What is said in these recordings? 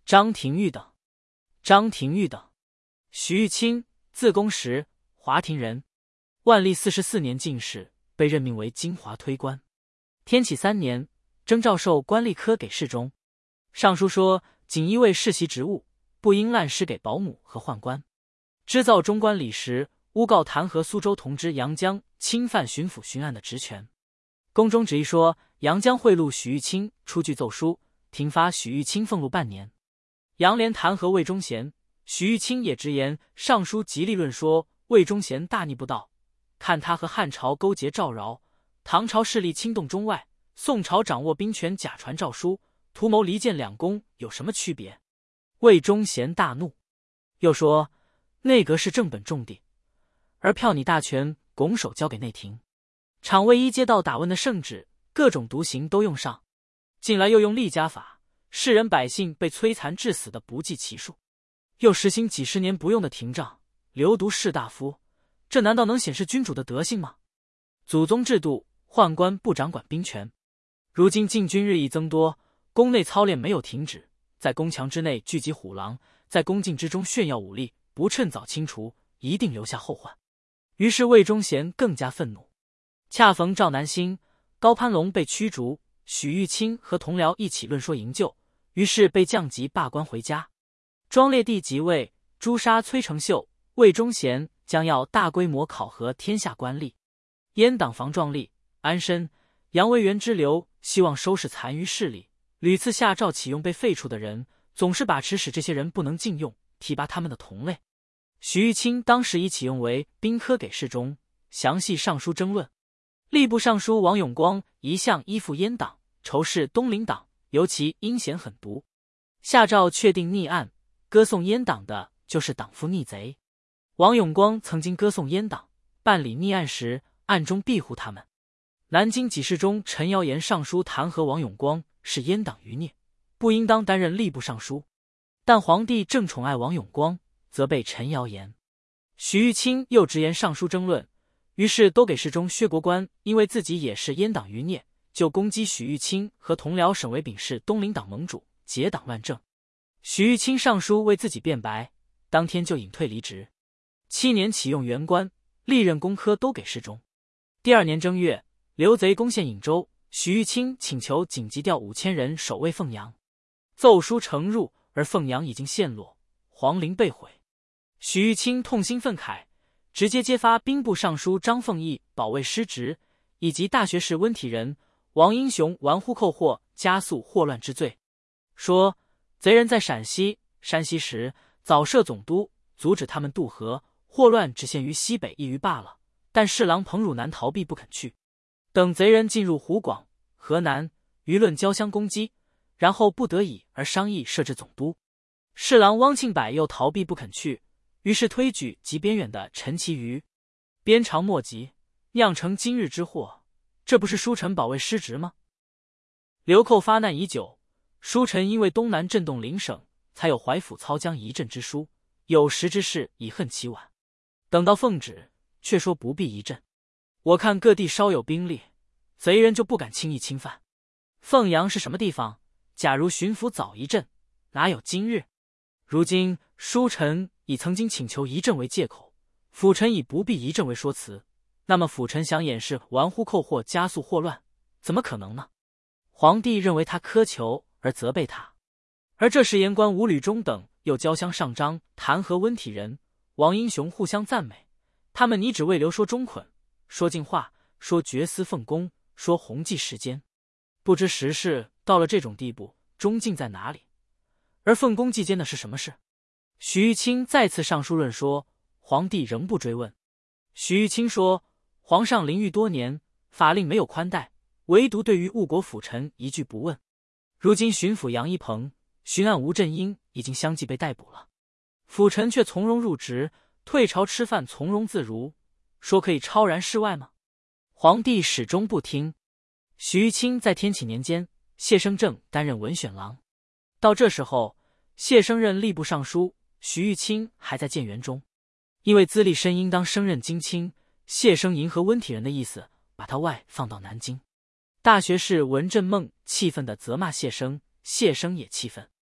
张廷玉等。张廷玉等，徐玉清，字公时，华亭人。万历44年进士，被任命为金华推官。天启3年，征召授官吏科给事中。上书说，锦衣卫世袭职务，不应滥施给保姆和宦官。织造中官李时诬告弹劾苏州同知杨江侵犯巡抚巡案的职权。宫中旨意说，杨江贿赂许玉清，出具奏书，停发许玉清俸禄半年。杨连弹劾魏忠贤，许玉清也直言上书极力论说魏忠贤大逆不道，看他和汉朝勾结赵饶，唐朝势力轻动中外，宋朝掌握兵权假传诏书，图谋离间两宫，有什么区别？魏忠贤大怒，又说内阁是正本重地，而票拟大权拱手交给内廷，场卫一街道打问的圣旨，各种毒刑都用上，近来又用厉家法，世人百姓被摧残致死的不计其数，又实行几十年不用的廷杖，流毒士大夫，这难道能显示君主的德性吗？祖宗制度，宦官不掌管兵权，如今禁军日益增多，宫内操练没有停止，在宫墙之内聚集虎狼，在宫禁之中炫耀武力，不趁早清除，一定留下后患。于是魏忠贤更加愤怒。恰逢赵南星、高攀龙被驱逐，许玉清和同僚一起论说营救，于是被降级罢官回家。庄烈帝即位，诛杀崔成秀，魏忠贤将要大规模考核天下官吏。阉党防壮丽、安身、杨维元之流希望收拾残余势力，屡次下诏启用被废黜的人，总是把持使这些人不能禁用，提拔他们的同类。许玉清当时已启用为兵科给事中，详细上书争论。吏部尚书王永光一向依附阉党，仇视东林党，尤其阴险狠毒，下诏确定逆案，歌颂阉党的就是党夫逆贼。王永光曾经歌颂阉党，办理逆案时暗中庇护他们。南京给事中陈尧言上书弹劾王永光是阉党余孽，不应当担任吏部尚书，但皇帝正宠爱王永光，责备陈尧言。许玉清又直言上书争论，于是都给事中薛国官因为自己也是阉党余孽，就攻击许玉清和同僚沈维秉是东林党盟主，结党乱政。许玉清上书为自己辩白，当天就隐退离职。7年启用员官，历任工科都给事中。第2年正月，刘贼攻陷颍州，许玉清请求紧急调5000人守卫凤阳，奏书呈入，而凤阳已经陷落，皇陵被毁。许玉清痛心愤慨，直接揭发兵部尚书张凤义保卫失职，以及大学士温体仁、王英雄玩忽扣获，加速祸乱之罪，说贼人在陕西、山西时早设总督，阻止他们渡河，祸乱只限于西北一隅罢了，但侍郎彭汝南逃避不肯去，等贼人进入湖广、河南，舆论交相攻击，然后不得已而商议设置总督。侍郎汪庆柏又逃避不肯去，于是推举极边远的陈其瑜，鞭长莫及，酿成今日之祸，这不是书臣保卫失职吗？流寇发难已久，书臣因为东南震动邻省，才有淮抚操江一镇之书，有时之事以恨其晚，等到奉旨，却说不必一镇。我看各地稍有兵力，贼人就不敢轻易侵犯。凤阳是什么地方？假如巡抚早一镇，哪有今日？如今书臣以曾经请求一镇为借口，辅臣以不必一镇为说辞，那么辅臣想掩饰玩忽扣获，加速祸乱，怎么可能呢？皇帝认为他苛求而责备他，而这时言官吴履忠等又交相上章弹劾温体仁、王英雄，互相赞美，他们拟旨为刘说中捆，说进话，说绝私奉公，说弘济世间，不知时事到了这种地步，忠敬在哪里？而奉公祭奸的是什么事？许玉清再次上书论说，皇帝仍不追问。许玉清说，皇上临狱多年，法令没有宽待，唯独对于误国辅臣一句不问。如今巡抚杨一鹏、巡案吴振英已经相继被逮捕了，辅臣却从容入职，退朝吃饭从容自如，说可以超然世外吗？皇帝始终不听。许玉清在天启年间，谢生正担任文选郎，到这时候，谢生任吏部尚书，许玉清还在建元中。因为资历深，应当升任京卿，谢生迎合温体仁的意思，把他外放到南京。大学士文振梦气愤地责骂谢生，谢生也气愤。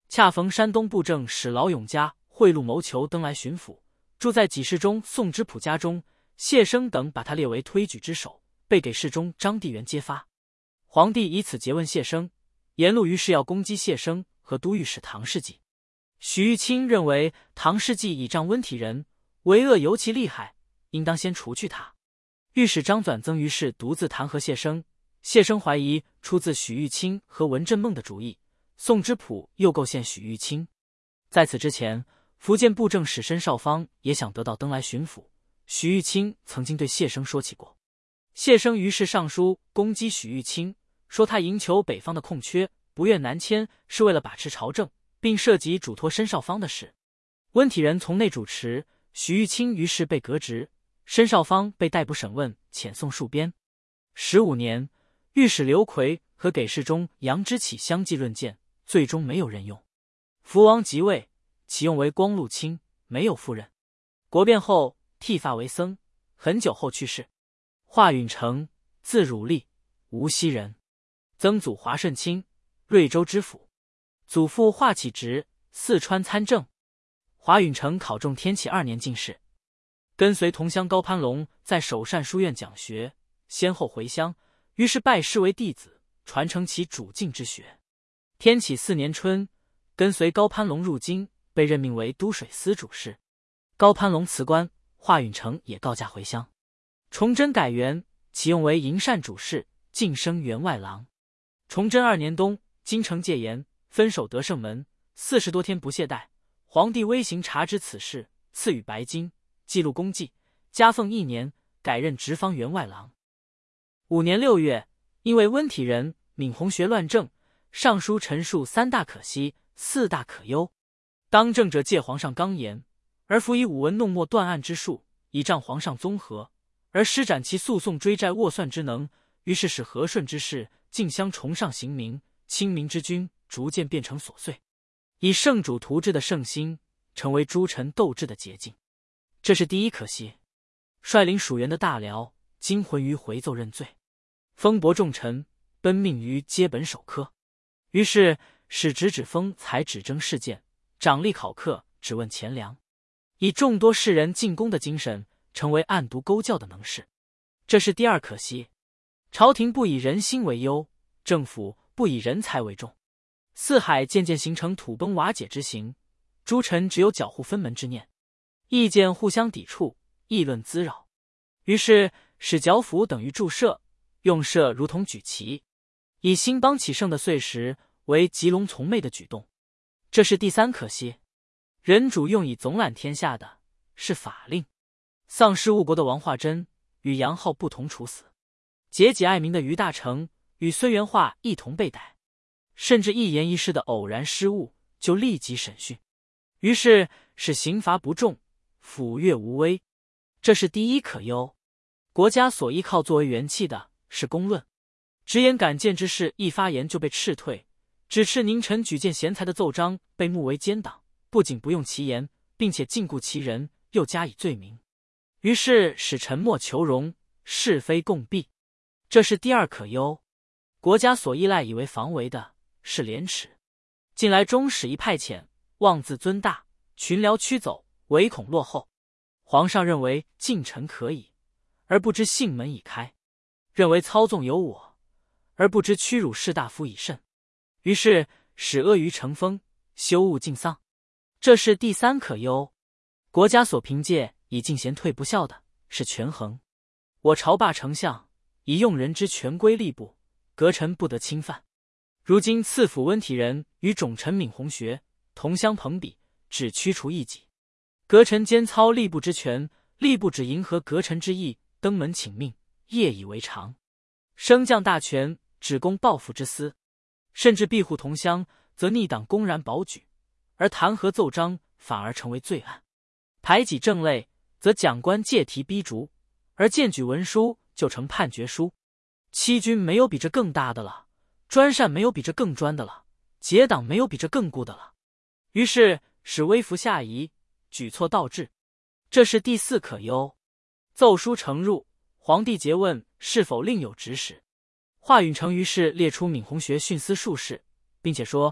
恰逢山东布政使老永嘉贿赂谋求登来巡抚，住在给事中宋之普家中，谢生等把他列为推举之首，被给事中张地元揭发。皇帝以此诘问谢生，言路于是要攻击谢生和都御史唐世济。许玉清认为唐世济倚仗温体仁，为恶尤其厉害，应当先除去他。御史张纂增于是独自弹劾谢生，谢生怀疑出自许玉清和文振梦的主意，宋之普又构陷许玉清。在此之前，福建布政使申少芳也想得到登来巡抚，许玉清曾经对谢生说起过。谢生于是上书攻击许玉清，说他营求北方的空缺，不愿南迁，是为了把持朝政，并涉及嘱托申少芳的事。温体仁从内主持，许玉清于是被革职，申少芳被逮捕审问，遣送戍边。15年，御史刘奎和给事中杨之启相继论谏，最终没有任用。福王即位，启用为光禄卿，没有赴任。国变后，剃发为僧，很久后去世。华允成，字汝立，无锡人，曾祖华顺卿，瑞州知府，祖父华启直，四川参政。华允成考中天启2年进士，跟随同乡高攀龙在首善书院讲学，先后回乡，于是拜师为弟子，传承其主敬之学。天启4年春，跟随高攀龙入京，被任命为都水司主事。高攀龙辞官，华允成也告假回乡。崇祯改元，启用为营善主事，晋升员外郎。崇祯2年冬，京城戒严，分守德胜门，40多天不懈怠。皇帝微行察知此事，赐予白金，记录功绩，加俸1年，改任直方员外郎。5年6月，因为温体仁、闵洪学乱政，上书陈述3大可惜，4大可忧。当政者借皇上刚言，而辅以武文弄墨断案之术，以仗皇上综合，而施展其诉讼追债斡算之能，于是使和顺之事竞相崇尚刑名，亲民之君逐渐变成琐碎，以圣主图治的圣心，成为诸臣斗志的捷径。这是第一可惜。率领蜀元的大辽，惊魂于回奏认罪，封驳重臣，奔命于接本守科。于是使直指封才指征事件，掌吏考课，只问钱粮，以众多士人进攻的精神，成为暗毒勾教的能士。这是第二可惜。朝廷不以人心为忧，政府不以人才为重，四海渐渐形成土崩瓦解之形，诸臣只有缴户分门之念，意见互相抵触，议论滋扰。于是使剿抚等于驻舍，用舍如同举旗，以兴邦起盛的岁时为急龙从媚的举动。这是第三可惜。人主用以总揽天下的是法令，丧失误国的王化贞与杨浩不同处死，节己爱民的于大成与孙元化一同被逮，甚至一言一事的偶然失误就立即审讯，于是使刑罚不重，抚越无威。这是第一可忧。国家所依靠作为元气的是公论，直言敢谏之事一发言就被斥退，指斥宁臣举荐贤才的奏章被目为奸党，不仅不用其言，并且禁锢其人，又加以罪名，于是使沉默求荣，是非共避。这是第二可忧。国家所依赖以为防为的是廉耻，近来中使一派遣，妄自尊大，群僚驱走，唯恐落后。皇上认为进臣可以，而不知信门已开，认为操纵有我，而不知屈辱士大夫已甚，于是使阿谀成风，羞恶尽丧。这是第三可忧。国家所凭借以进贤退不孝的是权衡，我朝罢丞相，以用人之权归吏部，阁臣不得侵犯。如今赐府温体仁与种臣闵洪学同乡朋比，只驱除异己，阁臣兼操吏部之权，吏部只迎合阁臣之意，登门请命，业以为常。升降大权只供报复之私，甚至庇护同乡，则逆党公然保举，而弹劾奏章反而成为罪案。排挤政类，则讲官借题逼逐，而荐举文书就成判决书。欺君没有比这更大的了，专擅没有比这更专的了，结党没有比这更固的了。于是使微服下移，举措倒置。这是第四可忧。奏书呈入，皇帝诘问是否另有指使。华允成于是列出闵洪学徇私术士，并且说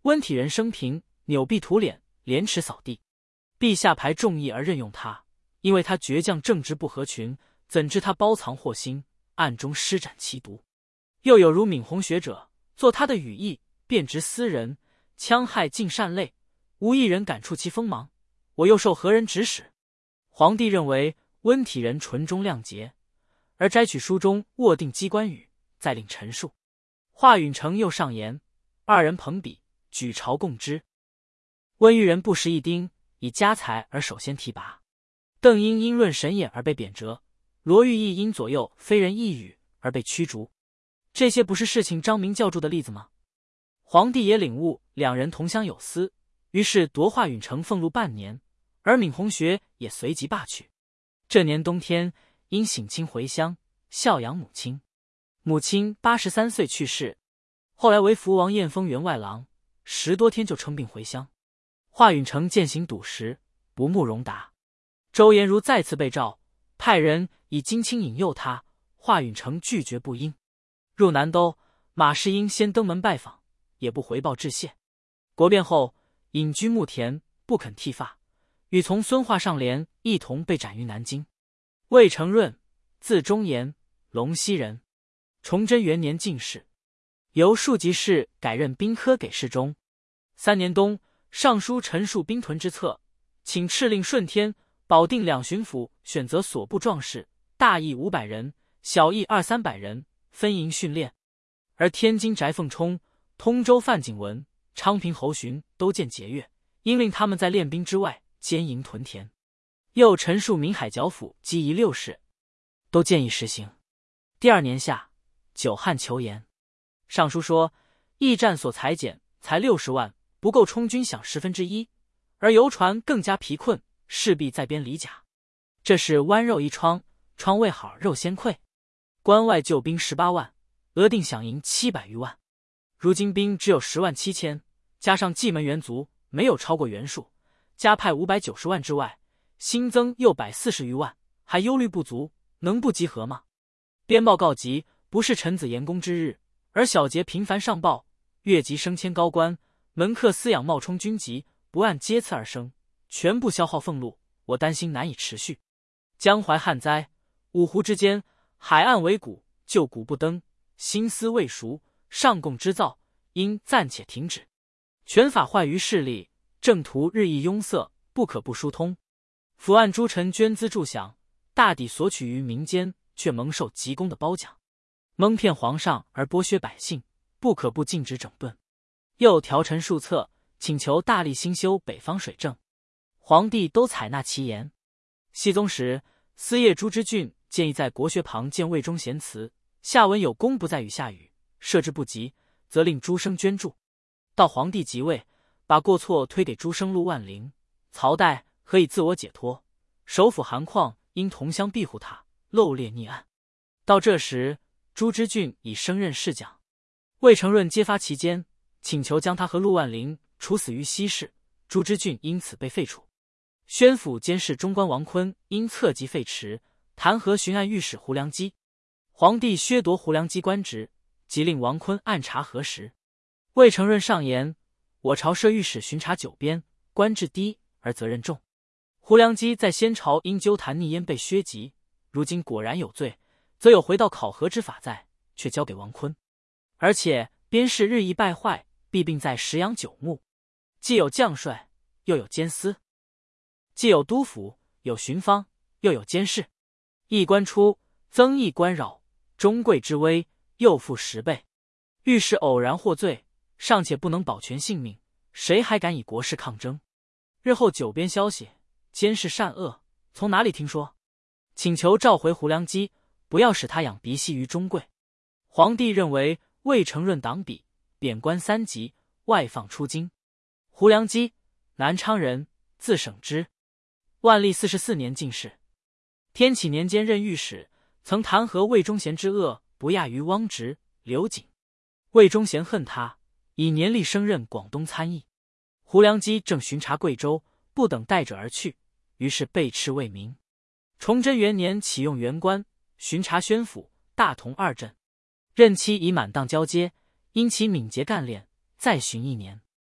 温体仁生平扭臂涂脸，廉耻扫地。陛下排众议而任用他，因为他倔强正直不合群，怎知他包藏祸心，暗中施展奇毒。又有如闵洪学者，做他的羽翼，变执私人，戕害尽善类，无一人敢触其锋芒。我又受何人指使？皇帝认为温体仁纯忠亮节，而摘取书中握定机关语，再令陈述。华允成又上言，二人朋比，举朝共之。温裕仁不识一丁，以家财而首先提拔。邓婴因论神眼而被贬谪，罗玉义因左右非人一语而被驱逐。这些不是事情张明教注的例子吗？皇帝也领悟两人同乡有私，于是夺华允成俸禄半年，而闵洪学也随即罢去。这年冬天，因省亲回乡，孝养母亲。母亲83岁去世，后来为福王彦封员外郎，10多天就称病回乡。华允成践行笃实，不慕荣达。周延如再次被召，派人以金卿引诱他，华允成拒绝不应。入南都，马士英先登门拜访，也不回报致谢。国变后，隐居牧田，不肯剃发，与从孙化上联一同被斩于南京。魏承润，字忠言，龙溪人，崇祯元年进士，由庶吉士改任兵科给事中。3年冬，上书陈述兵屯之策，请敕令顺天、保定两巡抚选择所部壮士，大役500人，小役200-300人，分营训练。而天津翟凤冲、通州范景文、昌平侯询都见节约，应令他们在练兵之外兼营屯田。又陈述闽海剿抚机宜6事，都建议实行。第2年夏，久旱求盐。上书说，驿站所裁减才60万，不够充军饷1/10，而邮船更加疲困，势必再编里甲。这是剜肉一疮，疮未好肉先溃。关外救兵18万，额定饷银700余万。如今兵只有10万7千，加上蓟门援卒，没有超过原数，加派590万之外，新增又140余万，还忧虑不足，能不集合吗？编报告急，不是臣子言公之日，而小节频繁上报，越级升迁高官，门客饲养冒充军籍，不按阶次而升，全部消耗俸禄，我担心难以持续。江淮旱灾，五湖之间，海岸为谷，就谷不登，新丝未熟，上贡织造，应暂且停止。权法坏于势力，政途日益壅塞，不可不疏通。府按诸臣捐资助饷，大抵索取于民间，却蒙受急公的褒奖。蒙骗皇上而剥削百姓，不可不禁止整顿。又调陈数策，请求大力兴修北方水政，皇帝都采纳其言。熹宗时，司业朱之俊建议在国学旁建魏忠贤祠，下文有功不在雨下雨，设置不及，则令诸生捐助。到皇帝即位，把过错推给诸生陆万龄，曹代何以自我解脱？首辅韩况因同乡庇护他，漏列逆案。到这时，朱之俊已升任侍讲，魏承润揭发其间，请求将他和陆万龄处死于西市，朱之俊因此被废除。宣抚监视中官王坤因侧籍废弛，弹劾巡按御史胡良基。皇帝削夺胡良基官职，即令王坤按察核实。魏承润上言，我朝设御史巡查9边，官至低而责任重。胡良基在先朝因纠弹逆烟被削籍，如今果然有罪，则有回到考核之法在，却交给王坤。而且边事日益败坏，弊病在食养9目，既有将帅，又有监司，既有督府，有巡方，又有监事。一官出，增益官扰，中贵之危，又负10倍。御史偶然获罪，尚且不能保全性命，谁还敢以国事抗争？日后9边消息，监视善恶，从哪里听说？请求召回胡良基，不要使他养鼻息于中贵。皇帝认为魏承润党笔，贬官3级，外放出京。胡良基，南昌人，字省之，万历44年进士。天启年间任御史，曾弹劾魏忠贤之恶不亚于汪直、刘瑾。魏忠贤恨他，以年历升任广东参议。胡良基正巡查贵州，不等待者而去，于是被斥为民。崇祯元年启用员官，巡查宣抚、大同2镇，任期已满当交接，因其敏捷干练，再巡1年。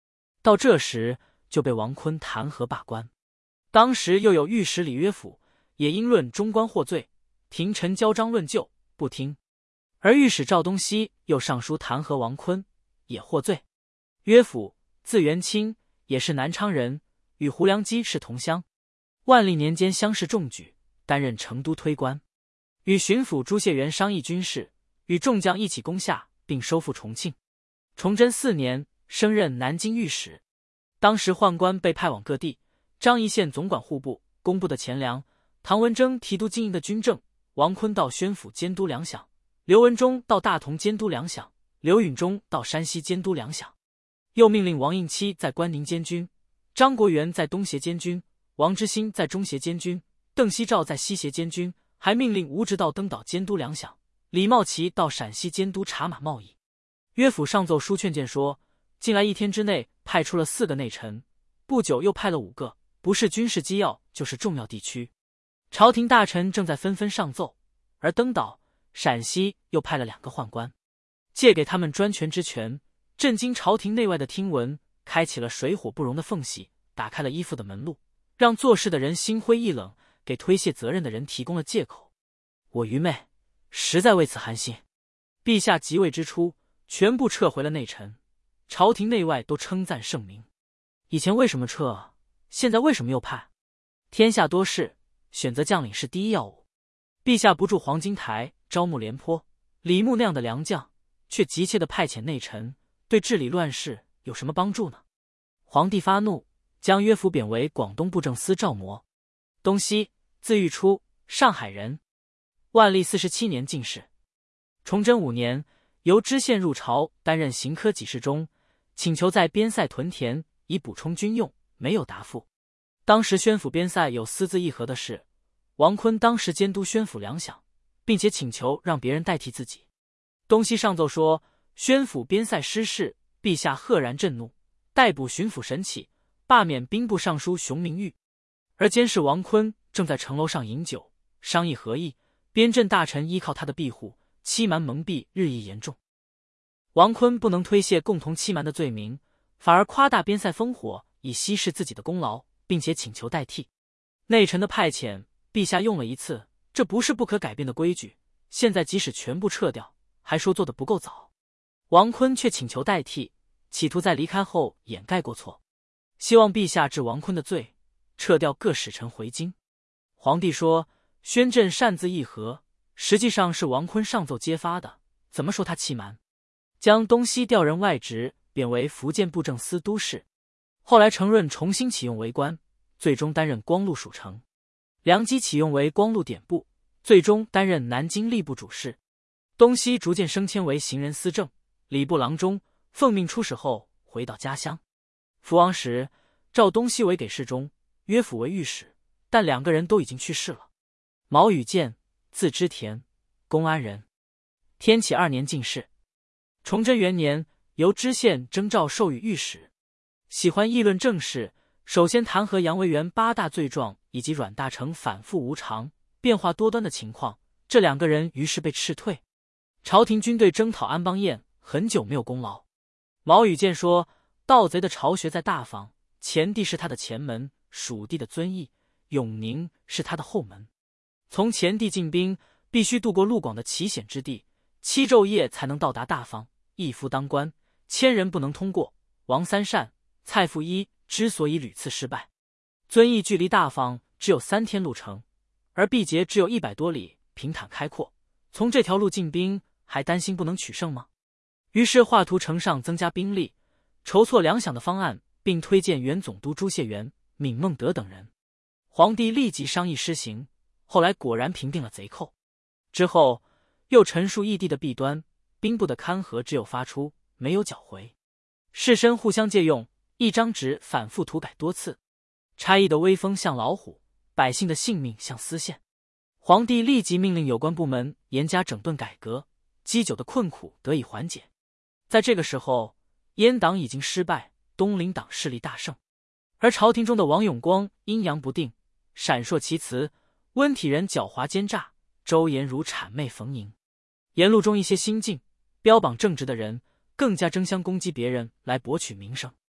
到这时就被王坤弹劾罢官。当时又有御史李约甫，也因论中官获罪，廷臣交章论咎，不听。而御史赵东锡又上书弹劾王坤，也获罪。约甫字元清，也是南昌人，与胡良基是同乡。万历年间乡试中举，担任成都推官，与巡抚朱燮元商议军事，与众将一起攻下，并收复重庆。崇祯4年，升任南京御史。当时宦官被派往各地，张仪县总管户部、工部的钱粮，唐文征提督经营的军政，王坤到宣府监督粮饷，刘文忠到大同监督粮饷，刘允忠到山西监督粮饷。又命令王应期在关宁监军，张国元在东协监军，王之兴在中协监军，邓锡照在西协监军，还命令吴直到登岛监督粮饷，李茂奇到陕西监督茶马贸易。约府上奏书劝谏说，近来1天之内派出了4个内臣，不久又派了5个，不是军事机要就是重要地区。朝廷大臣正在纷纷上奏，而登岛、陕西又派了2个宦官，借给他们专权之权，震惊朝廷内外的听闻，开启了水火不容的缝隙，打开了依附的门路，让做事的人心灰意冷，给推卸责任的人提供了借口。我愚昧，实在为此寒心。陛下即位之初，全部撤回了内臣，朝廷内外都称赞圣明。以前为什么撤？现在为什么又派？天下多事，选择将领是第一要务。陛下不筑黄金台，招募廉颇、李牧那样的良将，却急切地派遣内臣，对治理乱世有什么帮助呢？皇帝发怒，将约甫贬为广东布政司照模。东锡，字玉初，上海人，万历47年进士。崇祯5年，由知县入朝担任刑科给事中，请求在边塞屯田以补充军用，没有答复。当时宣府边塞有私自议和的事，王坤当时监督宣府粮饷，并且请求让别人代替自己。东锡上奏说，宣府边塞失事，陛下赫然震怒，逮捕巡抚沈启，罢免兵部尚书熊明玉。而监视王坤正在城楼上饮酒，商议和议，边镇大臣依靠他的庇护，欺瞒蒙蔽日益严重。王坤不能推卸共同欺瞒的罪名，反而夸大边塞烽火，以稀释自己的功劳，并且请求代替。内臣的派遣，陛下用了一次，这不是不可改变的规矩，现在即使全部撤掉，还说做得不够早。王坤却请求代替，企图在离开后掩盖过错，希望陛下治王坤的罪，撤掉各使臣回京。皇帝说，宣朕擅自议和，实际上是王坤上奏揭发的，怎么说他欺瞒？将东锡调任外职，贬为福建布政司都事。后来程润重新启用为官，最终担任光禄署丞。梁基启用为光禄典部，最终担任南京吏部主事。东锡逐渐升迁为行人司正、礼部郎中，奉命出使后回到家乡。福王时，召东锡为给事中，约甫为御史，但2个人都已经去世了。毛宇健，字之田，公安人，天启2年进士。崇祯元年，由知县征召授予御史。喜欢议论政事，首先弹劾杨维元8大罪状，以及阮大铖反复无常、变化多端的情况，这2个人于是被斥退。朝廷军队征讨安邦彦，很久没有功劳。毛宇健说，盗贼的巢穴在大方，前地是他的前门，蜀地的遵义、永宁是他的后门。从前地进兵，必须渡过陆广的奇险之地，7昼夜才能到达大方。一夫当关，1000人不能通过。王三善、蔡复一之所以屡次失败，遵义距离大方只有3天路程，而毕节只有100多里，平坦开阔，从这条路进兵，还担心不能取胜吗？于是画图城上增加兵力，筹措粮饷的方案，并推荐原总督朱燮元、闵孟德等人。皇帝立即商议施行，后来果然平定了贼寇。之后又陈述异地的弊端，兵部的勘合只有发出，没有缴回。士绅互相借用，一张纸反复涂改多次。差役的威风像老虎，百姓的性命像丝线。皇帝立即命令有关部门严加整顿改革，积久的困苦得以缓解。在这个时候，阉党已经失败，东林党势力大盛，而朝廷中的王永光阴阳不定，闪烁其词；温体仁狡猾奸诈，周延儒谄媚逢迎。言路中一些新进、标榜正直的人，更加争相攻击别人来博取名声。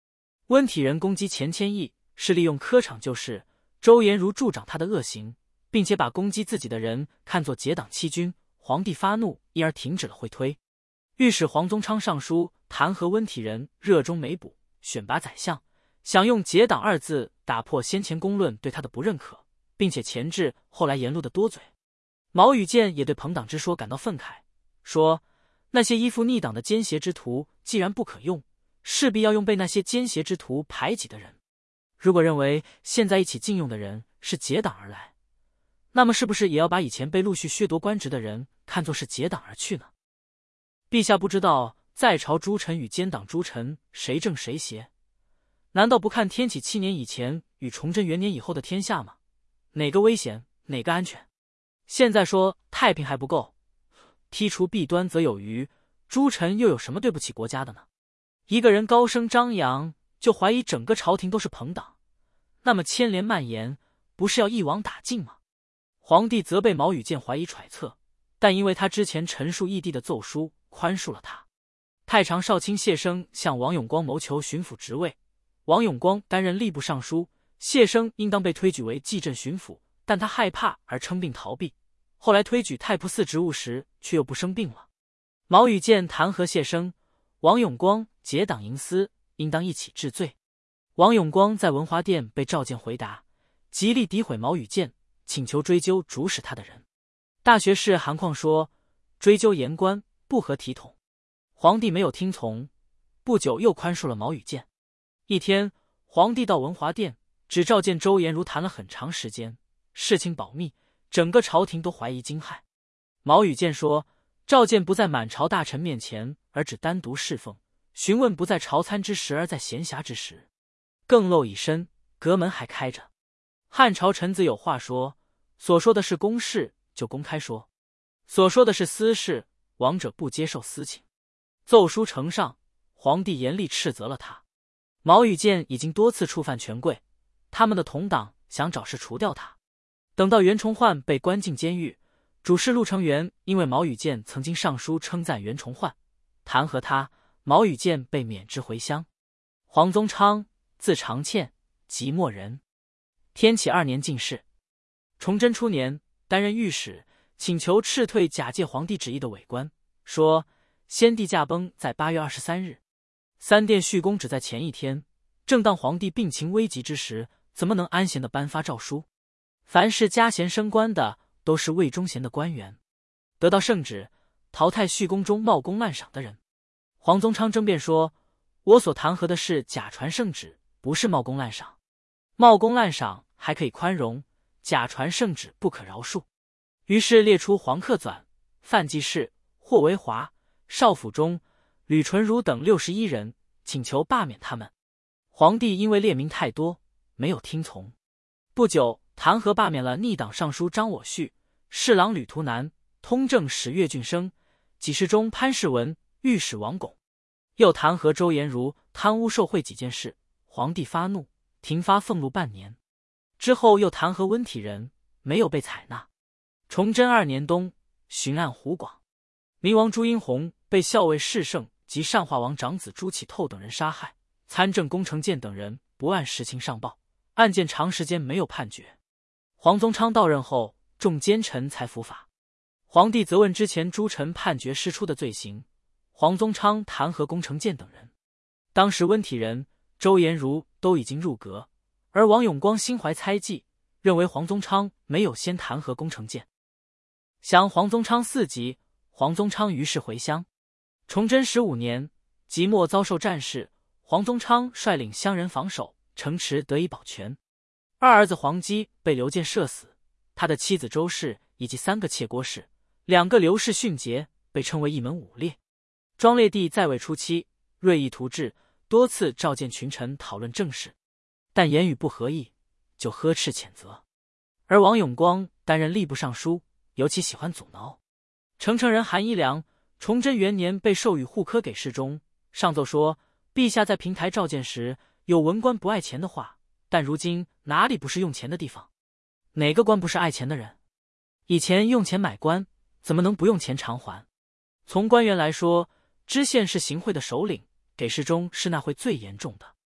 温体仁攻击钱谦益是利用科场旧事，周延如助长他的恶行，并且把攻击自己的人看作结党欺君。皇帝发怒，因而停止了会推。御史黄宗昌上书弹劾温体仁热衷美补，选拔宰相，想用结党二字打破先前公论对他的不认可，并且钳制后来言路的多嘴。毛羽见也对朋党之说感到愤慨，说那些依附逆党的奸邪之徒既然不可用，势必要用被那些奸邪之徒排挤的人。如果认为现在一起禁用的人是结党而来，那么是不是也要把以前被陆续削夺官职的人看作是结党而去呢？陛下不知道在朝诸臣与奸党诸臣谁正谁邪？难道不看天启7年以前与崇祯元年以后的天下吗？哪个危险，哪个安全？现在说太平还不够，剔除弊端则有余，诸臣又有什么对不起国家的呢？一个人高声张扬，就怀疑整个朝廷都是朋党，那么牵连蔓延，不是要一网打尽吗？皇帝责备毛羽见怀疑揣测，但因为他之前陈述义帝的奏书，宽恕了他。太常少卿谢生向王永光谋求巡抚职位，王永光担任吏部尚书，谢生应当被推举为蓟镇巡抚，但他害怕而称病逃避。后来推举太仆寺职务时，却又不生病了。毛羽见弹劾谢生，王永光结党营私，应当一起治罪。王永光在文华殿被召见回答，极力诋毁毛羽见，请求追究主使他的人。大学士韩况说，追究言官不合体统。皇帝没有听从，不久又宽恕了毛羽见。一天，皇帝到文华殿，只召见周延如谈了很长时间，事情保密，整个朝廷都怀疑惊骇。毛羽见说，召见不在满朝大臣面前，而只单独侍奉；询问不在朝餐之时，而在闲暇之时。更漏已深，阁门还开着。汉朝臣子有话说，所说的是公事就公开说，所说的是私事，王者不接受私情。奏书呈上，皇帝严厉斥责了他。毛羽见已经多次触犯权贵，他们的同党想找事除掉他。等到袁崇焕被关进监狱，主事陆承元因为毛羽见曾经上书称赞袁崇焕，弹劾他，毛羽见被免职回乡。黄宗昌，字长倩，即墨人，天启2年进士。崇祯初年担任御史，请求斥退假借皇帝旨意的伪官，说先帝驾崩在8月23日，三殿续宫只在前一天，正当皇帝病情危急之时，怎么能安闲地颁发诏书？凡是加衔升官的都是位中衔的官员，得到圣旨，淘汰续宫中冒功滥赏的人。黄宗昌争辩说，我所弹劾的是假传圣旨，不是冒功滥赏。冒功滥赏还可以宽容，假传圣旨不可饶恕。于是列出黄克纂、范济世、霍维华、少府中、吕纯如等61人，请求罢免他们。皇帝因为列名太多，没有听从。不久，弹劾罢免了逆党尚书张我绪、侍郎吕图南、通政使岳俊生、给事中潘世文、御史王拱。又弹劾周延如贪污受贿几件事，皇帝发怒，停发俸禄半年。之后又弹劾温体仁，没有被采纳。崇祯2年冬，巡按湖广，明王朱英宏被校尉士胜及善化王长子朱启透等人杀害，参政龚承建等人不按实情上报，案件长时间没有判决。黄宗昌到任后，众奸臣才伏法。皇帝责问之前诸臣判决释出的罪行，黄宗昌弹劾龚承建等人。当时温体仁、周延如都已经入阁，而王永光心怀猜忌，认为黄宗昌没有先弹劾龚承建。降黄宗昌4级，黄宗昌于是回乡。崇祯15年，即墨遭受战事，黄宗昌率领乡人防守，城池得以保全。二儿子黄基被刘建射死，他的妻子周氏以及3个妾郭氏，2个刘氏殉节，被称为一门5烈。庄烈帝在位初期，锐意图治，多次召见群臣讨论政事，但言语不合意，就呵斥谴责。而王永光担任吏部尚书，尤其喜欢阻挠。澄城人韩一良，崇祯元年被授予户科给事中，上奏说陛下在平台召见时有文官不爱钱的话，但如今哪里不是用钱的地方？哪个官不是爱钱的人？以前用钱买官，怎么能不用钱偿还？从官员来说，知县是行贿的首领，给事中是那会最严重的。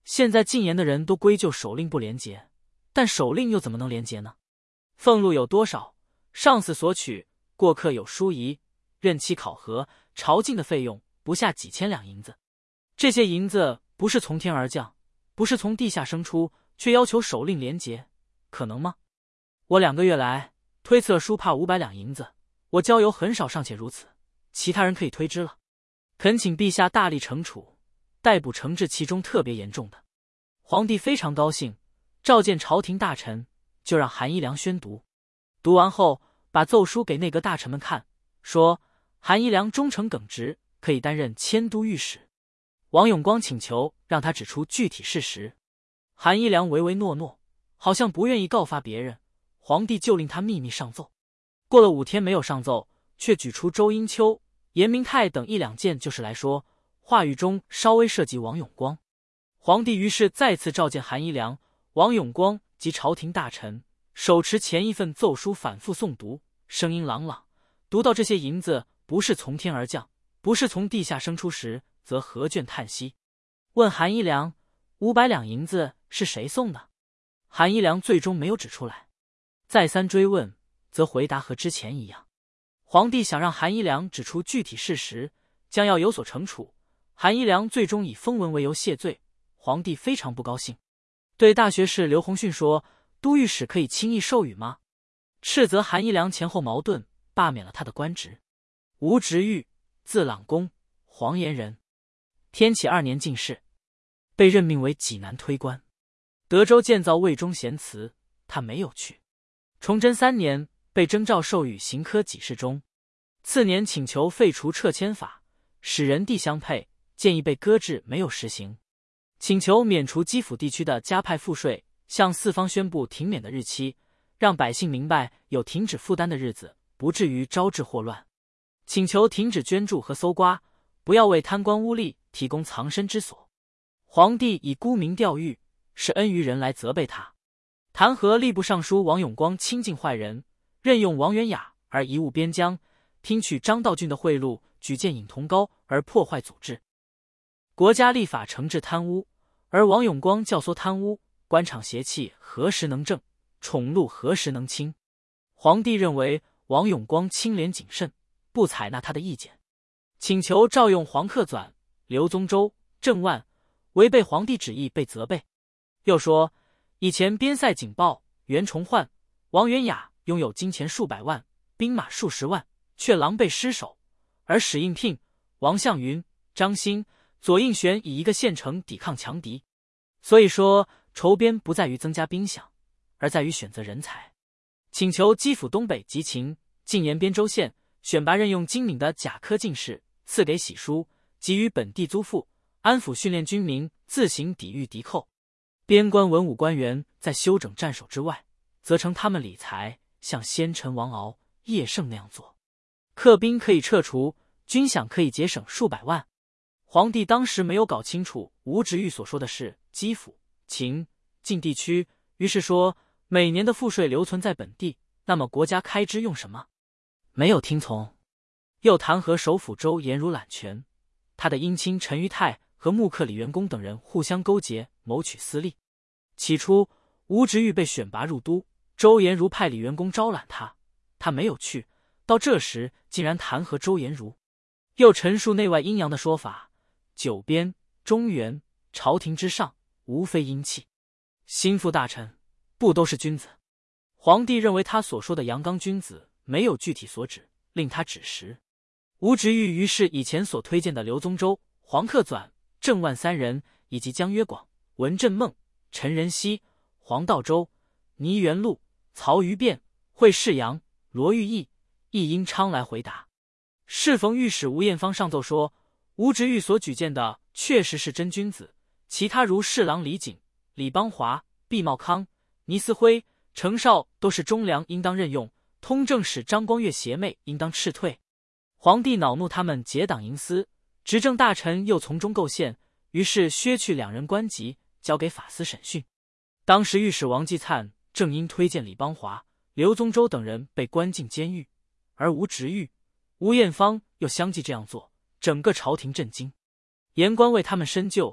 现在进言的人都归咎手令不廉洁，但手令又怎么能廉洁呢？俸禄有多少，上司索取，过客有疏仪，任期考核，朝觐的费用不下几千两银子。这些银子不是从天而降，不是从地下生出，却要求手令廉洁，可能吗？我2个月来推测书帕500两银子，我交由很少尚且如此，其他人可以推知了。恳请陛下大力惩处，逮捕惩治其中特别严重的。皇帝非常高兴，召见朝廷大臣，就让韩一良宣读。读完后，把奏书给内阁大臣们看，说韩一良忠诚耿直，可以担任迁都御史。王永光请求让他指出具体事实，韩一良唯唯诺诺，好像不愿意告发别人。皇帝就令他秘密上奏。过了5天没有上奏，却举出周英秋、严明泰等1、2件旧事来说，话语中稍微涉及王永光。皇帝于是再次召见韩一良、王永光及朝廷大臣，手持前一份奏书反复诵读，声音朗朗。读到这些银子不是从天而降，不是从地下生出时，则合卷叹息。问韩一良，500两银子是谁送的？韩一良最终没有指出来。再三追问，则回答和之前一样。皇帝想让韩一良指出具体事实，将要有所惩处。韩一良最终以封文为由谢罪，皇帝非常不高兴，对大学士刘洪训说：“都御史可以轻易授予吗？”斥责韩一良前后矛盾，罢免了他的官职。吴直玉，字朗公，黄岩人，天启2年进士，被任命为济南推官。德州建造魏忠贤祠，他没有去。崇祯3年被征召授予刑科给事中，次年请求废除撤迁法，使人地相配，建议被搁置，没有实行。请求免除基辅地区的加派赋税，向四方宣布停免的日期，让百姓明白有停止负担的日子，不至于招致祸乱。请求停止捐助和搜刮，不要为贪官污吏提供藏身之所。皇帝以沽名钓誉，是恩于人来责备他。弹劾吏部尚书王永光亲近坏人，任用王元雅而贻误边疆，听取张道俊的贿赂，举荐尹同高而破坏祖制。国家立法惩治贪污，而王永光教唆贪污，官场邪气何时能正，宠禄何时能清？皇帝认为王永光清廉谨慎，不采纳他的意见，请求召用黄克纂、刘宗周、郑万，违背皇帝旨意被责备。又说以前边塞警报袁崇焕、王元雅拥有金钱数百万，兵马数十万，却狼狈失守，而史应聘、王向云、张兴、左应玄以一个县城抵抗强敌。所以说筹边不在于增加兵饷，而在于选择人才。请求基辅东北及秦、晋延边州县选拔任用精明的甲科进士，赐给喜书，给予本地租赋，安抚训练军民，自行抵御敌寇。边关文武官员在休整战守之外，则成他们理财，像先臣王敖、叶盛那样做。客兵可以撤除，军饷可以节省数百万。皇帝当时没有搞清楚吴直玉所说的是基辅、秦、晋地区，于是说每年的赋税留存在本地，那么国家开支用什么？没有听从。又弹劾首辅周延儒揽权，他的姻亲陈于泰和木刻李元公等人互相勾结，谋取私利。起初吴直玉被选拔入都，周延儒派李元公招揽他，他没有去，到这时竟然弹劾周延儒。又陈述内外阴阳的说法，九边、中原、朝廷之上，无非阴气。心腹大臣不都是君子？皇帝认为他所说的阳刚君子没有具体所指，令他指实。吴直玉于是以前所推荐的刘宗周、黄克纂、郑万3人，以及姜约广、文振孟、陈仁熙、黄道周、倪元禄、曹于辩、惠世阳、罗玉义、易英昌来回答。适逢御史吴彦芳上奏说，吴直玉所举荐的确实是真君子，其他如侍郎李景、李邦华、毕茂康、倪思辉、程绍都是忠良，应当任用；通政使张光岳邪魅，应当斥退。皇帝恼怒他们结党营私，执政大臣又从中构陷，于是削去2人官籍，交给法司审讯。当时御史王继粲正因推荐李邦华、刘宗周等人被关进监狱，而吴直玉、吴彦芳又相继这样做，整个朝廷震惊。言官为他们深究，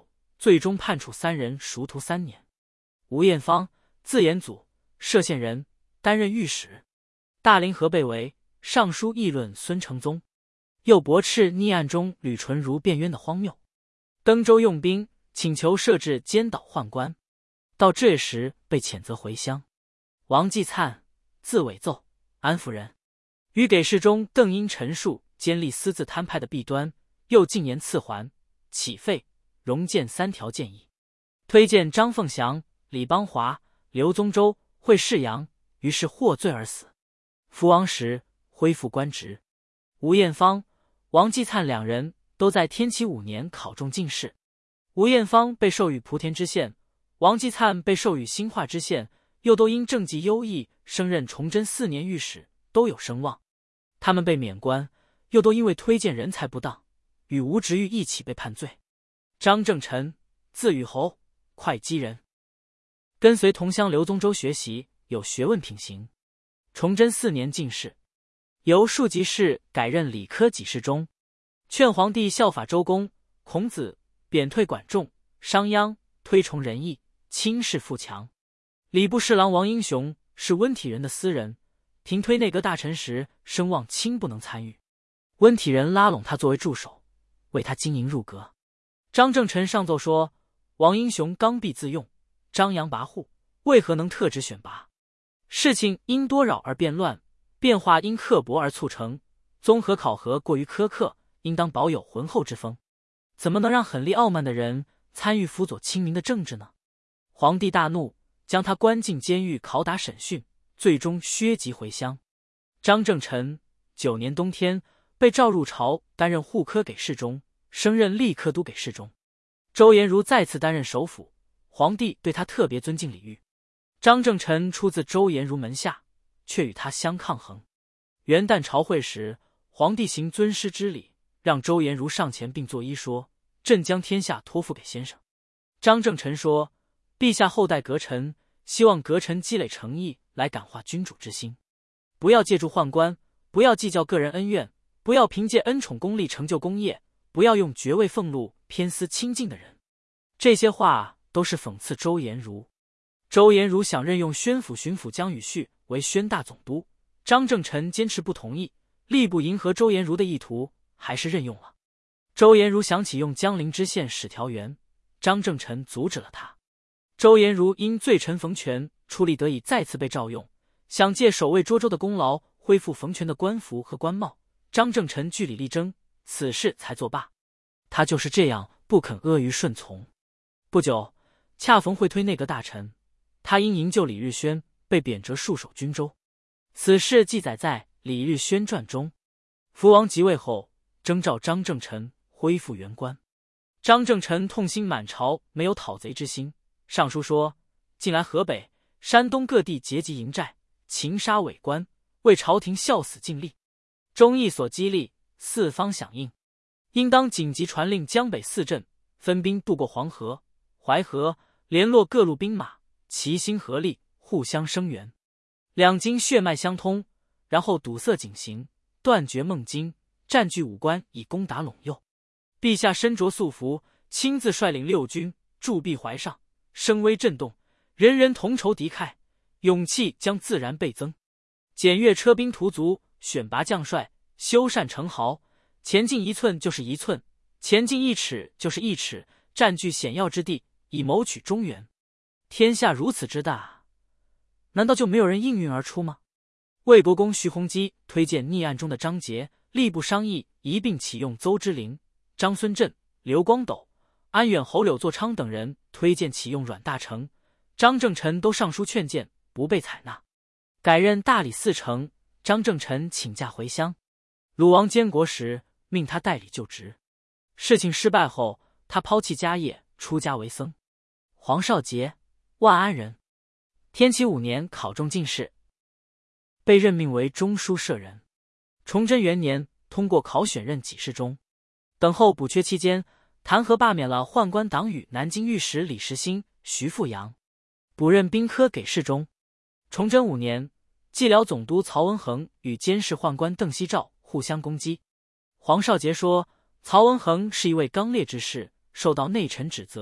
最终判处3人熟徒3年。吴彦芳，字延祖，歙县人，担任御史。大凌河被围，上书议论孙承宗，又驳斥逆案中吕纯如辩冤的荒谬。登州用兵，请求设置监岛宦官，到这月时被谴责回乡。王继灿，字伟奏，安抚人，与给事中更因陈述监吏私自摊派的弊端，又进言赐还、启废、容谏3条建议，推荐张凤祥、李邦华、刘宗周、惠世阳，于是获罪而死。服王时恢复官职。吴彦芳、王继灿2人都在天启5年考中进士。吴彦芳被授予莆田知县，王继灿被授予兴化知县，又都因政绩优异升任崇祯4年御史，都有声望。他们被免官，又都因为推荐人才不当，与吴植玉一起被判罪。张正臣，字禹侯，会稽人，跟随同乡刘宗周学习，有学问品行。崇祯4年进士，由庶吉士改任理科给事中，劝皇帝效法周公、孔子，贬退管仲、商鞅，推崇仁义，轻视富强。礼部侍郎王英雄是温体仁的私人，停推内阁大臣时声望轻，不能参与。温体仁拉拢他作为助手，为他经营入阁。张正臣上奏说，王英雄刚愎自用，张扬跋扈，为何能特旨选拔？事情因多扰而变乱，变化因刻薄而促成，综合考核过于苛刻，应当保有浑厚之风。怎么能让狠戾傲慢的人参与辅佐亲民的政治呢？皇帝大怒，将他关进监狱拷打审讯，最终削籍回乡。张正臣9年冬天被召入朝，担任户科给事中，升任吏科都给事中。周延儒再次担任首辅，皇帝对他特别尊敬礼遇。张正臣出自周延儒门下，却与他相抗衡。元旦朝会时，皇帝行尊师之礼，让周延儒上前并作揖说：“朕将天下托付给先生。”张正臣说：“陛下后代阁臣，希望阁臣积累诚意，来感化君主之心，不要借助宦官，不要计较个人恩怨，不要凭借恩宠功利成就功业，不要用爵位俸禄偏私亲近的人。”这些话都是讽刺周延儒。周延儒想任用宣抚巡抚江禹绪为宣大总督，张正臣坚持不同意，吏部迎合周延儒的意图，还是任用了。周延儒想启用江陵知县史条元，张正臣阻止了他。周延儒因罪臣冯权出力，得以再次被召用，想借守卫涿州的功劳恢复冯权的官服和官帽，张正臣据理力争，此事才作罢。他就是这样不肯阿谀顺从。不久，恰逢会推内阁大臣，他因营救李日宣，被贬谪戍守军州。此事记载在《李日宣传》中。福王即位后，征召张正臣恢复原官。张正臣痛心满朝没有讨贼之心，上书说：“近来河北、山东各地结集营寨，擒杀伪官，为朝廷效死尽力。忠义所激励，四方响应，应当紧急传令江北4镇，分兵渡过黄河、淮河，联络各路兵马，齐心合力，互相声援，两京血脉相通，然后堵塞井陉，断绝孟津，占据武关，以攻打陇右。陛下身着素服，亲自率领6军驻壁淮上，声威震动，人人同仇敌忾，勇气将自然倍增。检阅车兵屠卒，选拔将帅，修缮城壕，前进1寸就是1寸，前进1尺就是1尺，占据险要之地，以谋取中原。天下如此之大，难道就没有人应运而出吗？魏国公徐弘基推荐逆案中的张杰，吏部商议一并启用邹之陵、张孙振、刘光斗、安远侯柳作昌等人推荐启用阮大铖，张正臣都上书劝谏，不被采纳。改任大理寺丞，张正臣请假回乡。鲁王监国时，命他代理就职。事情失败后，他抛弃家业，出家为僧。黄绍杰，万安人，天启5年考中进士，被任命为中书舍人。崇祯元年通过考选任给事中。等候补缺期间，弹劾罢免了宦官党羽南京御史李时兴、徐富阳，补任兵科给事中。崇祯5年，蓟辽总督曹文衡与监视宦官邓锡照互相攻击。黄绍杰说，曹文衡是一位刚烈之士，受到内臣指责，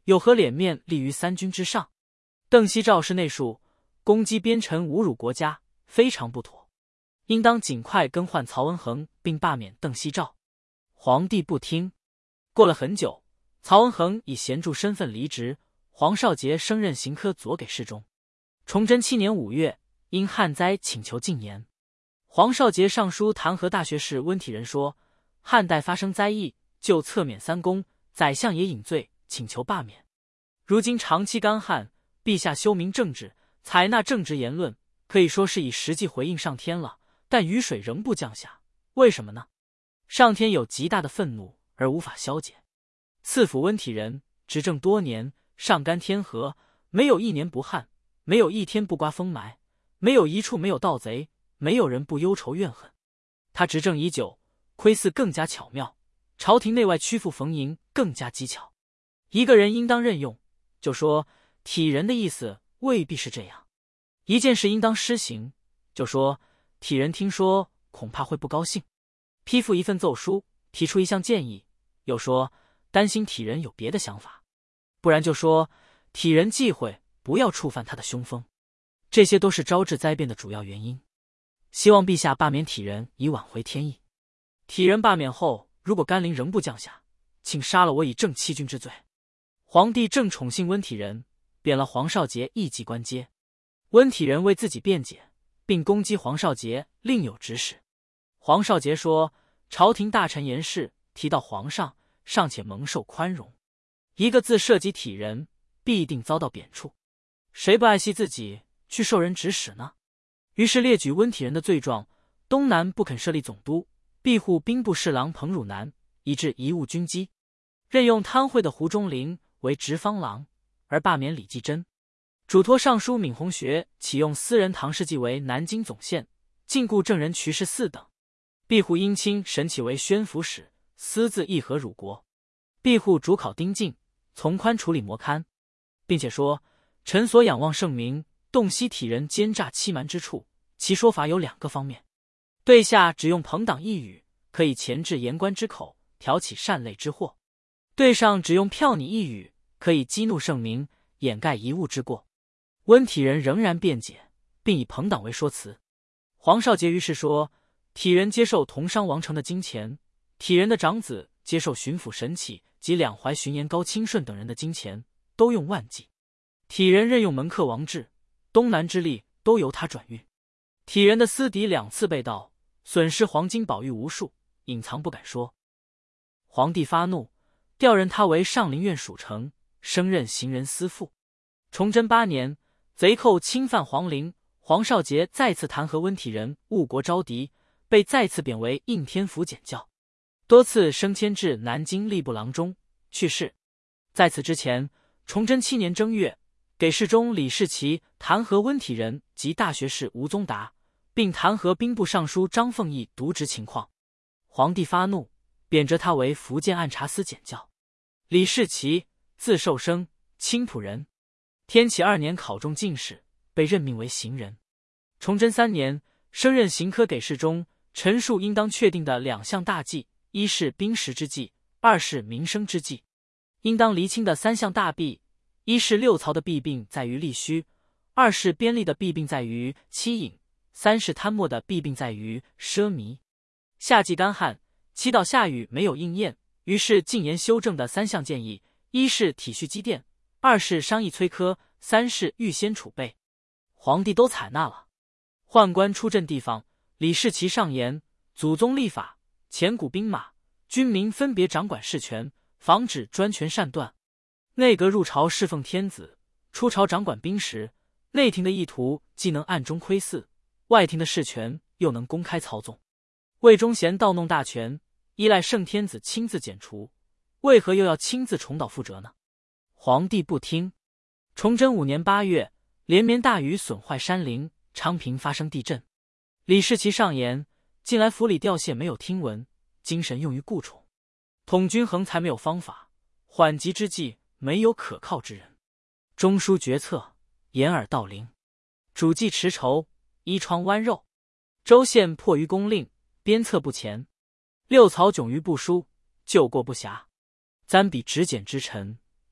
有何脸面立于三军之上？邓锡诏是内属，攻击边臣，侮辱国家，非常不妥，应当尽快更换曹文衡，并罢免邓锡诏。皇帝不听。过了很久，曹文衡以贤助身份离职，黄绍杰升任刑科左给事中。崇祯7年5月，因旱灾请求禁言。黄绍杰上书弹劾大学士温体仁说：汉代发生灾异，就册免三公，宰相也引罪，请求罢免。如今长期干旱，陛下修明政治，采纳正直言论，可以说是以实际回应上天了，但雨水仍不降下，为什么呢？上天有极大的愤怒而无法消解。赐府温体仁执政多年，上干天和，没有一年不旱，没有一天不刮风霾，没有一处没有盗贼，没有人不忧愁怨恨。他执政已久，窥伺更加巧妙，朝廷内外屈服逢迎更加机巧。一个人应当任用，就说体仁的意思未必是这样；一件事应当施行，就说体仁听说恐怕会不高兴。批复一份奏书，提出一项建议，又说担心体仁有别的想法，不然就说体仁忌讳，不要触犯他的凶风。这些都是招致灾变的主要原因。希望陛下罢免体仁，以挽回天意。体仁罢免后，如果甘霖仍不降下，请杀了我，以正欺君之罪。皇帝正宠幸温体仁，贬了黄绍杰一级官阶。温体仁为自己辩解，并攻击黄绍杰另有指使。黄绍杰说，朝廷大臣言事提到皇上，尚且蒙受宽容，一个字涉及体仁，必定遭到贬黜。谁不爱惜自己，去受人指使呢？于是列举温体仁的罪状：东南不肯设立总督，庇护兵部侍郎彭汝南，以致贻误军机；任用贪贿的胡忠林为直方郎，而罢免李继珍；嘱托尚书闵洪学启用私人唐世济为南京总宪，禁锢证人瞿世嗣等；庇护姻亲沈启为宣抚使，私自议和辱国；庇护主考丁敬，从宽处理摩勘，并且说：臣所仰望圣明，洞悉体仁奸诈欺瞒之处，其说法有2个方面。对下只用朋党一语，可以钳制言官之口，挑起善类之祸；对上只用票拟一语，可以激怒圣明，掩盖贻误之过。温体仁仍然辩解，并以朋党为说辞。黄绍杰于是说，体仁接受同商王成的金钱，体仁的长子接受巡抚沈启及两淮巡盐高清顺等人的金钱，都用万计。体仁任用门客王志，东南之力都由他转运。体仁的私邸2次被盗，损失黄金宝玉无数，隐藏不敢说。皇帝发怒，调任他为上林苑属丞，升任行人司副。崇祯8年，贼寇侵犯皇陵，黄绍杰再次弹劾温体仁误国招敌，被再次贬为应天府检校，多次升迁至南京吏部郎中，去世。在此之前，崇祯7年正月，给事中李士奇弹劾温体仁及大学士吴宗达，并弹劾兵部尚书张凤义渎职情况。皇帝发怒，贬谪他为福建按察司检校。李士奇，字寿生，青浦人。天启2年考中进士，被任命为行人。崇祯3年，升任刑科给事中，陈述应当确定的2项大忌：一是兵时之计，二是民生之计。应当厘清的3项大弊：一是六曹的弊病在于吏虚，二是边吏的弊病在于欺隐，三是贪墨的弊病在于奢靡。夏季干旱，祈祷下雨没有应验，于是进言修正的3项建议：一是体恤积淀，二是商议催科，三是预先储备。皇帝都采纳了。宦官出镇地方，李士奇上言：祖宗立法，前古兵马，军民分别掌管事权，防止专权擅断。内阁入朝侍奉天子，出朝掌管兵时，内廷的意图既能暗中窥伺，外廷的事权又能公开操纵。魏忠贤盗弄大权，依赖圣天子亲自剪除，为何又要亲自重蹈覆辙呢？皇帝不听。崇祯5年8月，连绵大雨损坏山林，昌平发生地震。李士奇上言：近来府里调械没有听闻，精神用于顾宠，统军横财没有方法，缓急之计没有可靠之人。中书决策，掩耳盗铃；主计持筹，依窗剜肉。州县迫于公令，鞭策不前；六曹窘于不书，救过不暇。簪笔执简之臣，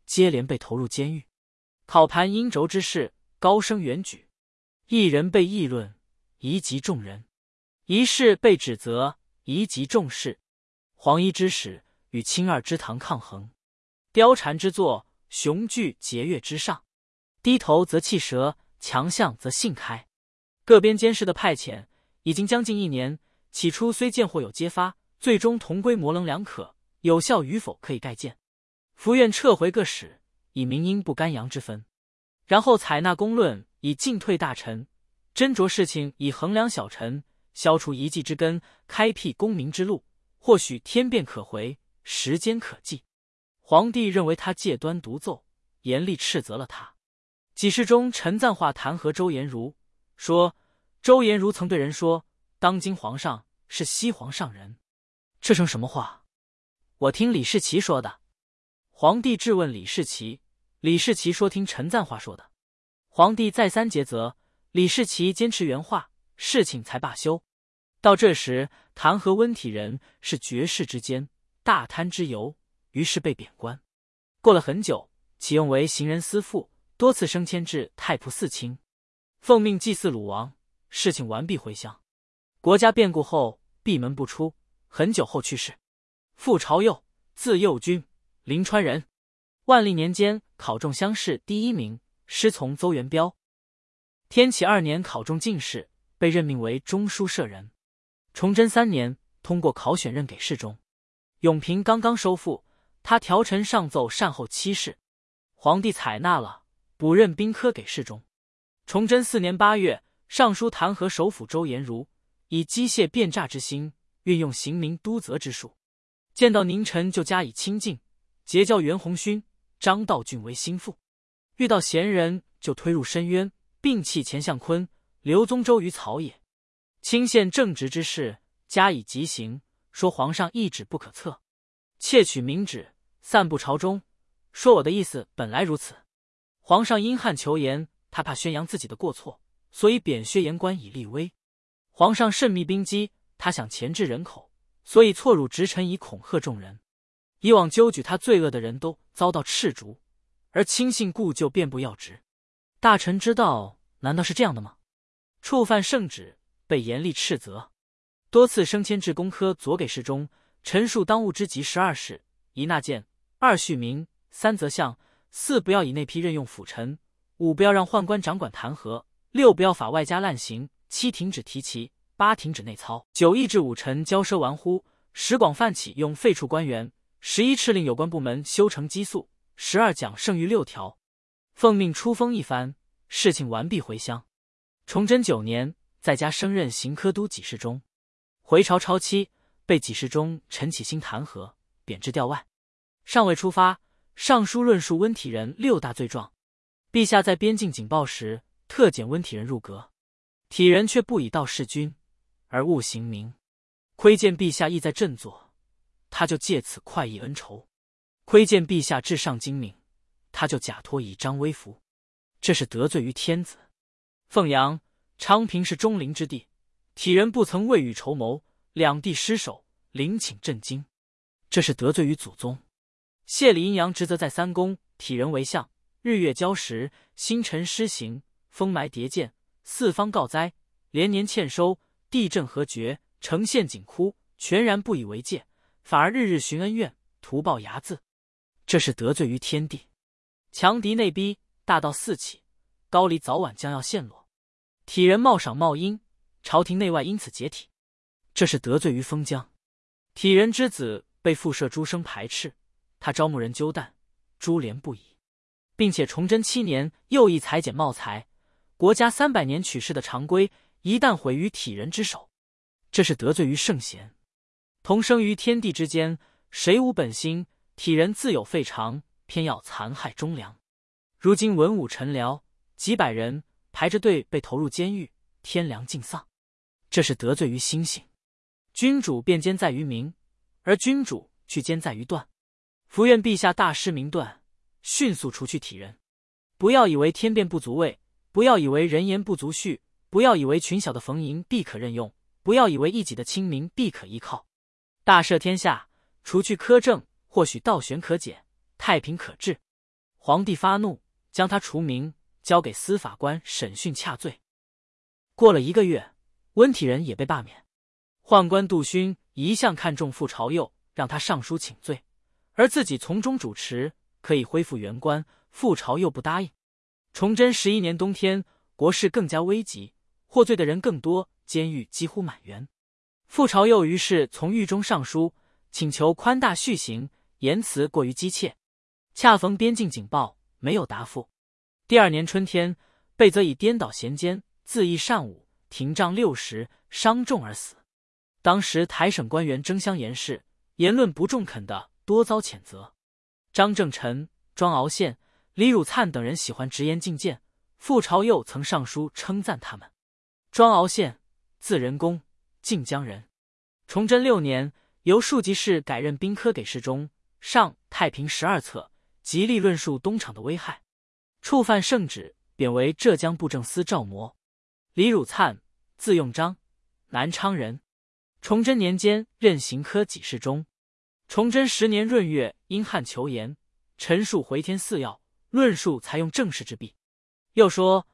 接连被投入监狱。考盘阴轴之事高声远举，一人被议论，夷及众人；一事被指责，夷及众士。黄衣之使与清二之堂抗衡，貂蝉之作，雄踞节钺之上。低头则气舌，强项则信开。各边监视的派遣已经将近1年，起初虽见或有揭发，最终同归模棱两可，有效与否可以概见。伏愿撤回各使，以明阴不干阳之分，然后采纳公论，以进退大臣，斟酌事情，以衡量小臣，消除一计之根，开辟功名之路。或许天变可回，时间可计。皇帝认为他戒端独奏，严厉斥责了他。几事中陈赞化弹劾周延儒，说周延儒曾对人说，当今皇上是西皇上人。这成什么话？我听李世奇说的。皇帝质问李世奇，李世奇说听陈赞化说的。皇帝再三诘责，李世奇坚持原话，事情才罢休。到这时，弹劾温体仁是绝世之奸，大贪之尤，于是被贬官。过了很久，启用为行人司副，多次升迁至太仆寺卿，奉命祭祀鲁王。事情完毕回乡。国家变故后，闭门不出，很久后去世。父朝佑，字佑君，临川人。万历年间考中乡试第1名，师从邹元标。天启2年考中进士，被任命为中书舍人。崇祯3年通过考选任给侍中。永平刚刚收复，他调陈上奏善后7事，皇帝采纳了，补任兵科给侍中。崇祯4年8月，上书弹劾首辅周延儒，以机械变诈之心，运用刑民督责之术，见到佞臣就加以清净，结交袁弘勋、张道俊为心腹，遇到贤人就推入深渊，并弃钱相坤、刘宗周于草野，轻陷正直之事，加以极刑，说皇上意旨不可测，窃取明旨，散布朝中，说我的意思本来如此。皇上因汉求言，他怕宣扬自己的过错，所以贬削言官以立威。皇上甚密兵机，他想钳制人口，所以错辱直臣以恐吓众人。以往纠举他罪恶的人都遭到斥逐，而轻信故旧便不要职。大臣知道，难道是这样的吗？触犯圣旨，被严厉斥责，多次升迁至工科左给事中，陈述当务之急12事：一纳谏，2恤民，3择相，4不要以内批任用辅臣，5不要让宦官掌管弹劾，6不要法外加滥刑，7停止提旗，8停止内操，9抑制武臣骄奢玩忽，10广泛启用废黜官员，11敕令有关部门修成积速，12讲剩余6条。奉命出封一番，事情完毕回乡。崇祯9年，在家升任刑科都给事中。回朝超期，被给事中陈启兴弹劾，贬至调外。尚未出发，上书论述温体仁6大罪状。陛下在边境警报时，特检温体仁入阁，体仁却不以道事君，而误刑名。窥见陛下意在振作，他就借此快意恩仇；窥见陛下至上精明，他就假托以彰威福。这是得罪于天子。凤阳、昌平是中陵之地，体仁不曾未雨绸缪，两地失守，陵寝震惊，这是得罪于祖宗。谢理阴阳职责在3公，体仁为相，日月交时，星辰施行，风霾迭见，四方告灾，连年欠收，地震河决，城陷井枯，全然不以为戒，反而日日寻恩怨，图报睚眦，这是得罪于天地。强敌内逼，大道四起，高丽早晚将要陷落。体仁冒赏冒阴，朝廷内外因此解体，这是得罪于封疆。体仁之子被复社诸生排斥，他招募人纠弹，株连不已，并且崇祯7年又议裁减茂才，国家300年取士的常规一旦毁于体仁之手，这是得罪于圣贤。同生于天地之间，谁无本心？体仁自有废长，偏要残害忠良。如今文武臣僚几百人排着队被投入监狱，天良尽丧，这是得罪于星星。君主便奸在于民，而君主去奸在于断。伏愿陛下大施明断，迅速除去体仁。不要以为天变不足畏，不要以为人言不足恤，不要以为群小的逢迎必可任用，不要以为一己的亲民必可依靠。大赦天下，除去苛政，或许道玄可解，太平可治。 皇帝发怒，将他除名，交给司法官审讯洽罪。过了1个月，温体仁也被罢免。宦官杜勋一向看重傅朝右，让他上书请罪，而自己从中主持，可以恢复原官。傅朝右不答应。崇祯11年冬天，国势更加危急，获罪的人更多，监狱几乎满员。傅朝右于是从狱中上书，请求宽大续刑，言辞过于激切。恰逢边境警报，没有答复。第2年春天，被责以颠倒衔奸、恣意擅武，廷杖60，伤重而死。当时台省官员争相言事，言论不中肯的多遭谴责。张正臣、庄敖宪、李汝灿等人喜欢直言进谏，傅朝右曾上书称赞他们。庄敖宪，字仁公，晋江人。崇祯6年，由庶吉士改任兵科给事中，上太平12册，极力论述东厂的危害。触犯圣旨，贬为浙江布政司照模。李汝灿，字用章，南昌人。崇祯年间任刑科给事中。崇祯10年闰月，因旱求盐，陈述回天寺要，论述采用正式之弊。又说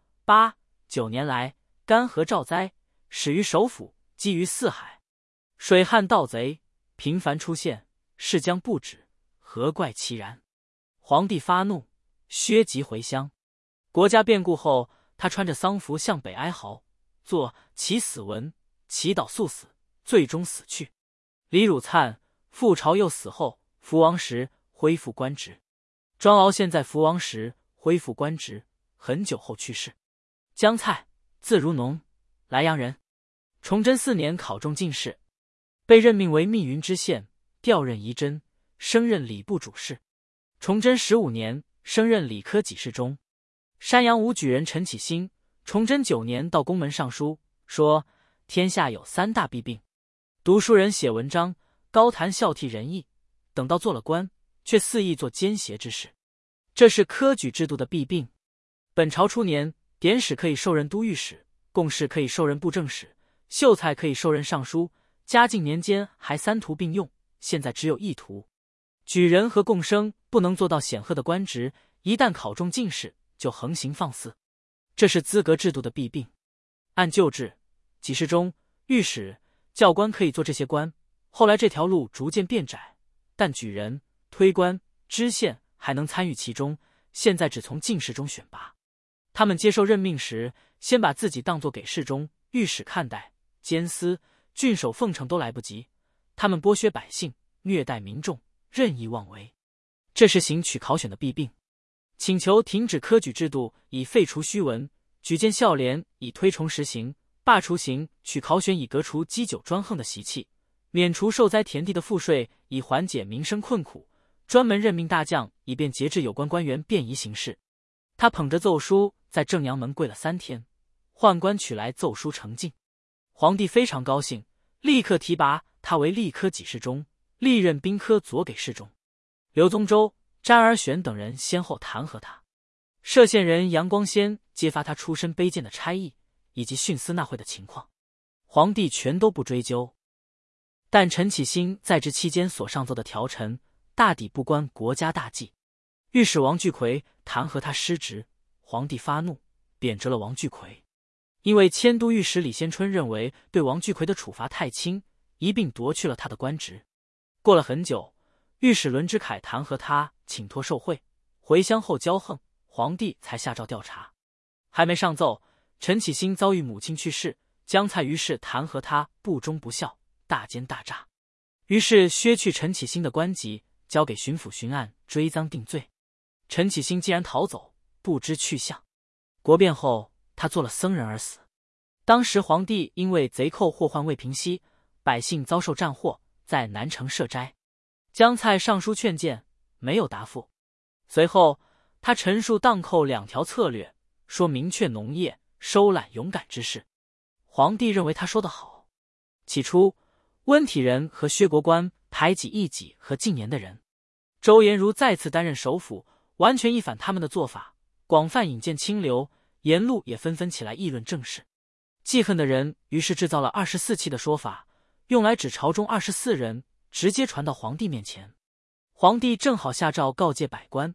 8、9年来，干涸兆灾，始于首府，积于四海，水旱盗贼频繁出现，事将不止，何怪其然？皇帝发怒，削籍回乡。国家变故后，他穿着丧服向北哀嚎，作祈死文，祈祷速死，最终死去。李汝灿、傅朝右死后，福王时恢复官职。庄敖宪在福王时恢复官职，很久后去世。江蔡，字如农，莱阳人。崇祯4年考中进士，被任命为密云知县，调任仪真，升任礼部主事。崇祯15年，升任礼科给事中。山阳武举人陈启兴，崇祯9年到宫门上书，说天下有3大弊病：读书人写文章，高谈孝悌仁义，等到做了官，却肆意做奸邪之事，这是科举制度的弊病。本朝初年，典史可以授任都御史，贡士可以授任布政使，秀才可以授任尚书。嘉靖年间还3徒并用，现在只有1徒。举人和贡生不能做到显赫的官职，一旦考中进士，就横行放肆，这是资格制度的弊病。按旧制，给事中、御史、教官可以做这些官，后来这条路逐渐变窄，但举人、推官、知县还能参与其中，现在只从进士中选拔。他们接受任命时，先把自己当作给事中、御史看待，监司、郡守奉承都来不及，他们剥削百姓，虐待民众，任意妄为，这是行取考选的弊病。请求停止科举制度，以废除虚文；举荐孝廉，以推崇实行；罢除刑取考选，以革除积酒专横的习气；免除受灾田地的赋税，以缓解民生困苦；专门任命大将，以便节制有关官员便宜行事。他捧着奏书在正阳门跪了3天，宦官取来奏书呈进，皇帝非常高兴，立刻提拔他为吏科给事中，历任兵科左给事中。刘宗周、詹而选等人先后弹劾他。歙县人杨光先揭发他出身卑贱的差役以及徇私纳贿的情况，皇帝全都不追究。但陈启兴在职期间所上奏的条陈，大抵不关国家大计。御史王巨魁弹劾他失职，皇帝发怒，贬谪了王巨魁。因为迁都御史李先春认为对王巨魁的处罚太轻，一并夺去了他的官职。过了很久，御史伦之凯弹劾他请托受贿，回乡后骄横，皇帝才下诏调查。还没上奏，陈启兴遭遇母亲去世，江蔡于是弹劾他不忠不孝，大奸大诈，于是削去陈启兴的官籍，交给巡抚巡案追赃定罪。陈启兴既然逃走，不知去向。国变后，他做了僧人而死。当时皇帝因为贼寇祸患未平息，百姓遭受战祸，在南城设斋。江蔡上书劝谏，没有答复。随后他陈述荡寇2条策略，说明确农业，收揽勇敢之士。皇帝认为他说得好。起初温体仁和薛国官排挤义己和进言的人，周延如再次担任首辅，完全一反他们的做法，广泛引荐清流，沿路也纷纷起来议论政事。记恨的人于是制造了24气的说法，用来指朝中24人，直接传到皇帝面前。皇帝正好下诏告诫百官，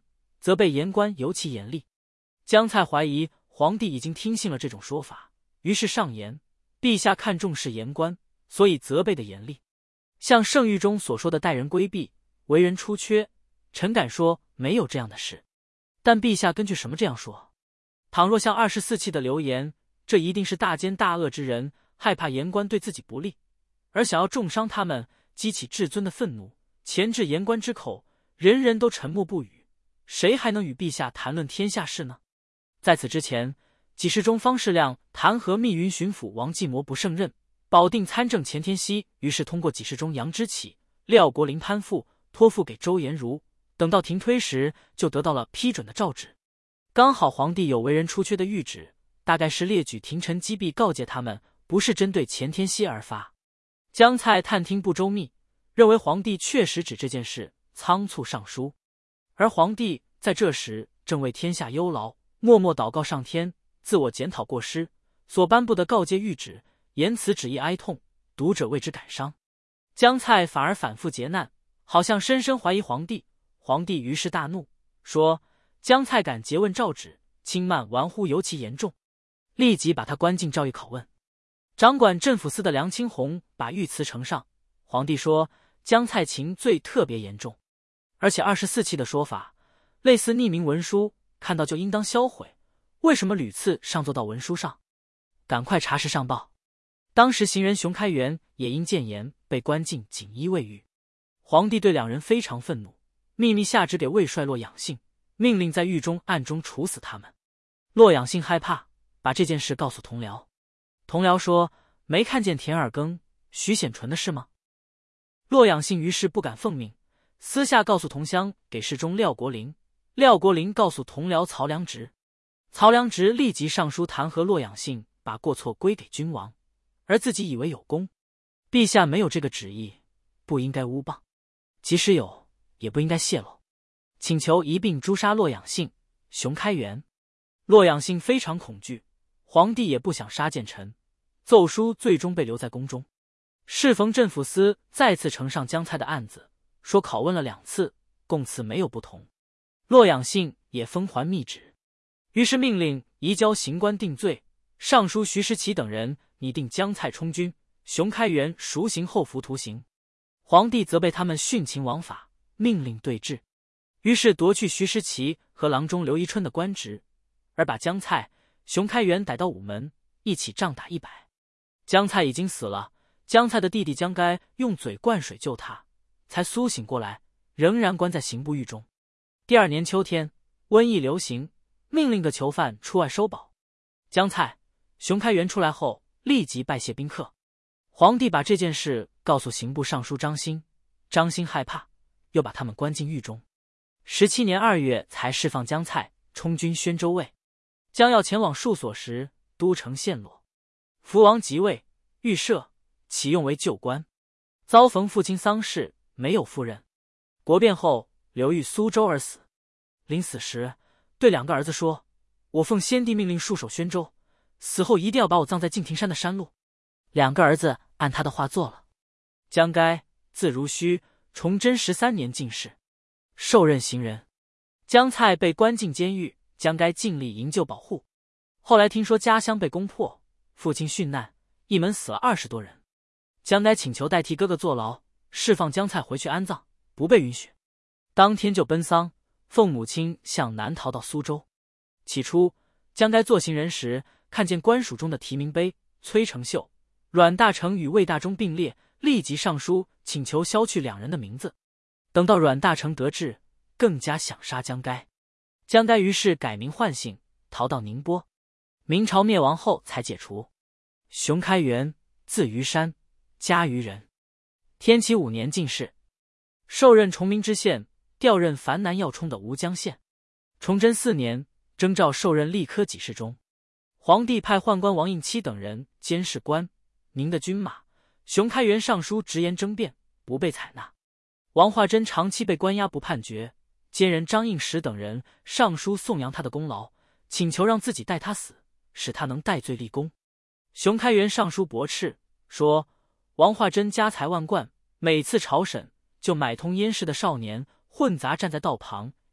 责备言官尤其严厉。姜蔡怀疑皇帝已经听信了这种说法，于是上言：陛下看重视言官，所以责备的严厉。像圣谕中所说的待人规避、为人出缺，臣敢说没有这样的事。但陛下根据什么这样说？倘若像24气的流言，这一定是大奸大恶之人，害怕言官对自己不利，而想要重伤他们，激起至尊的愤怒，钳制言官之口，人人都沉默不语，谁还能与陛下谈论天下事呢？在此之前，给事中方士亮弹劾密云巡抚王继模不胜任，保定参政钱天锡于是通过给事中杨之启、廖国林攀附，托付给周延儒，等到停推时就得到了批准的诏旨。刚好皇帝有为人出缺的谕旨，大概是列举廷臣击毙告诫他们，不是针对钱天锡而发。姜蔡探听不周密，认为皇帝确实指这件事仓促上书，而皇帝在这时正为天下忧劳，默默祷告上天，自我检讨过失，所颁布的告诫谕旨言辞旨意哀痛，读者为之感伤。姜蔡反而反复劫难，好像深深怀疑皇帝。皇帝于是大怒，说姜蔡敢诘问诏旨，轻慢玩忽尤其严重，立即把他关进诏狱拷问。掌管镇抚司的梁清洪把谕词呈上，皇帝说姜蔡情罪特别严重，而且24气的说法类似匿名文书，看到就应当销毁，为什么屡次上奏到文书上？赶快查实上报。当时行人熊开元也因谏言被关进锦衣卫狱。皇帝对两人非常愤怒，秘密下旨给魏帅骆养性，命令在狱中暗中处死他们。骆养性害怕，把这件事告诉同僚。同僚说没看见田尔庚、徐显纯的事吗？骆养性于是不敢奉命，私下告诉同乡给事中廖国林，廖国林告诉同僚曹良直，曹良直立即上书弹劾骆养性，把过错归给君王，而自己以为有功。陛下没有这个旨意，不应该诬谤，即使有，也不应该泄露，请求一并诛杀骆养性、熊开元。骆养性非常恐惧，皇帝也不想杀谏臣，奏书最终被留在宫中。适逢镇抚司再次呈上姜蔡的案子，说拷问了2次，供词没有不同。骆养性也封还密旨，于是命令移交刑官定罪，上书徐时奇等人拟定姜蔡充军、熊开元赎刑后服徒刑。皇帝责备他们徇情枉法，命令对治，于是夺去徐时奇和郎中刘宜春的官职，而把姜蔡、熊开元逮到午门，一起杖打100。姜蔡已经死了，姜蔡的弟弟姜该用嘴灌水救他，才苏醒过来，仍然关在刑部狱中。第2年秋天，瘟疫流行，命令的囚犯出外收保。姜蔡、熊开元出来后，立即拜谢宾客。皇帝把这件事告诉刑部尚书张欣，张欣害怕，又把他们关进狱中。17年2月才释放姜蔡，充军宣州卫。将要前往戍所时，都城陷落。福王即位，预设，启用为旧官。遭逢父亲丧事，没有赴任。国变后，流寓苏州而死。临死时，对2个儿子说：“我奉先帝命令戍守宣州，死后一定要把我葬在敬亭山的山路。”2个儿子按他的话做了。姜该，字如虚，崇祯13年进士，受任行人。姜蔡被关进监狱，姜该尽力营救保护。后来听说家乡被攻破，父亲殉难，一门死了20多人。姜该请求代替哥哥坐牢，释放姜蔡回去安葬，不被允许。当天就奔丧，奉母亲向南逃到苏州。起初，姜该做行人时，看见官署中的提名碑，崔成秀、阮大铖与魏大忠并列，立即上书请求削去2人的名字。等到阮大铖得志，更加想杀姜该。姜该于是改名换姓，逃到宁波。明朝灭亡后才解除。熊开元，字于山，嘉鱼人，天启5年进士，受任崇明知县，调任樊南要冲的吴江县。崇祯4年，征召受任吏科给事中。皇帝派宦官王应期等人监视官宁的军马，熊开元上书直言争辩，不被采纳。王化贞长期被关押不判决，奸人张应时等人上书颂扬他的功劳，请求让自己代他死，使他能戴罪立功。熊开元上书驳斥，说王化贞家财万贯，每次朝审就买通燕氏的少年混杂站在道旁，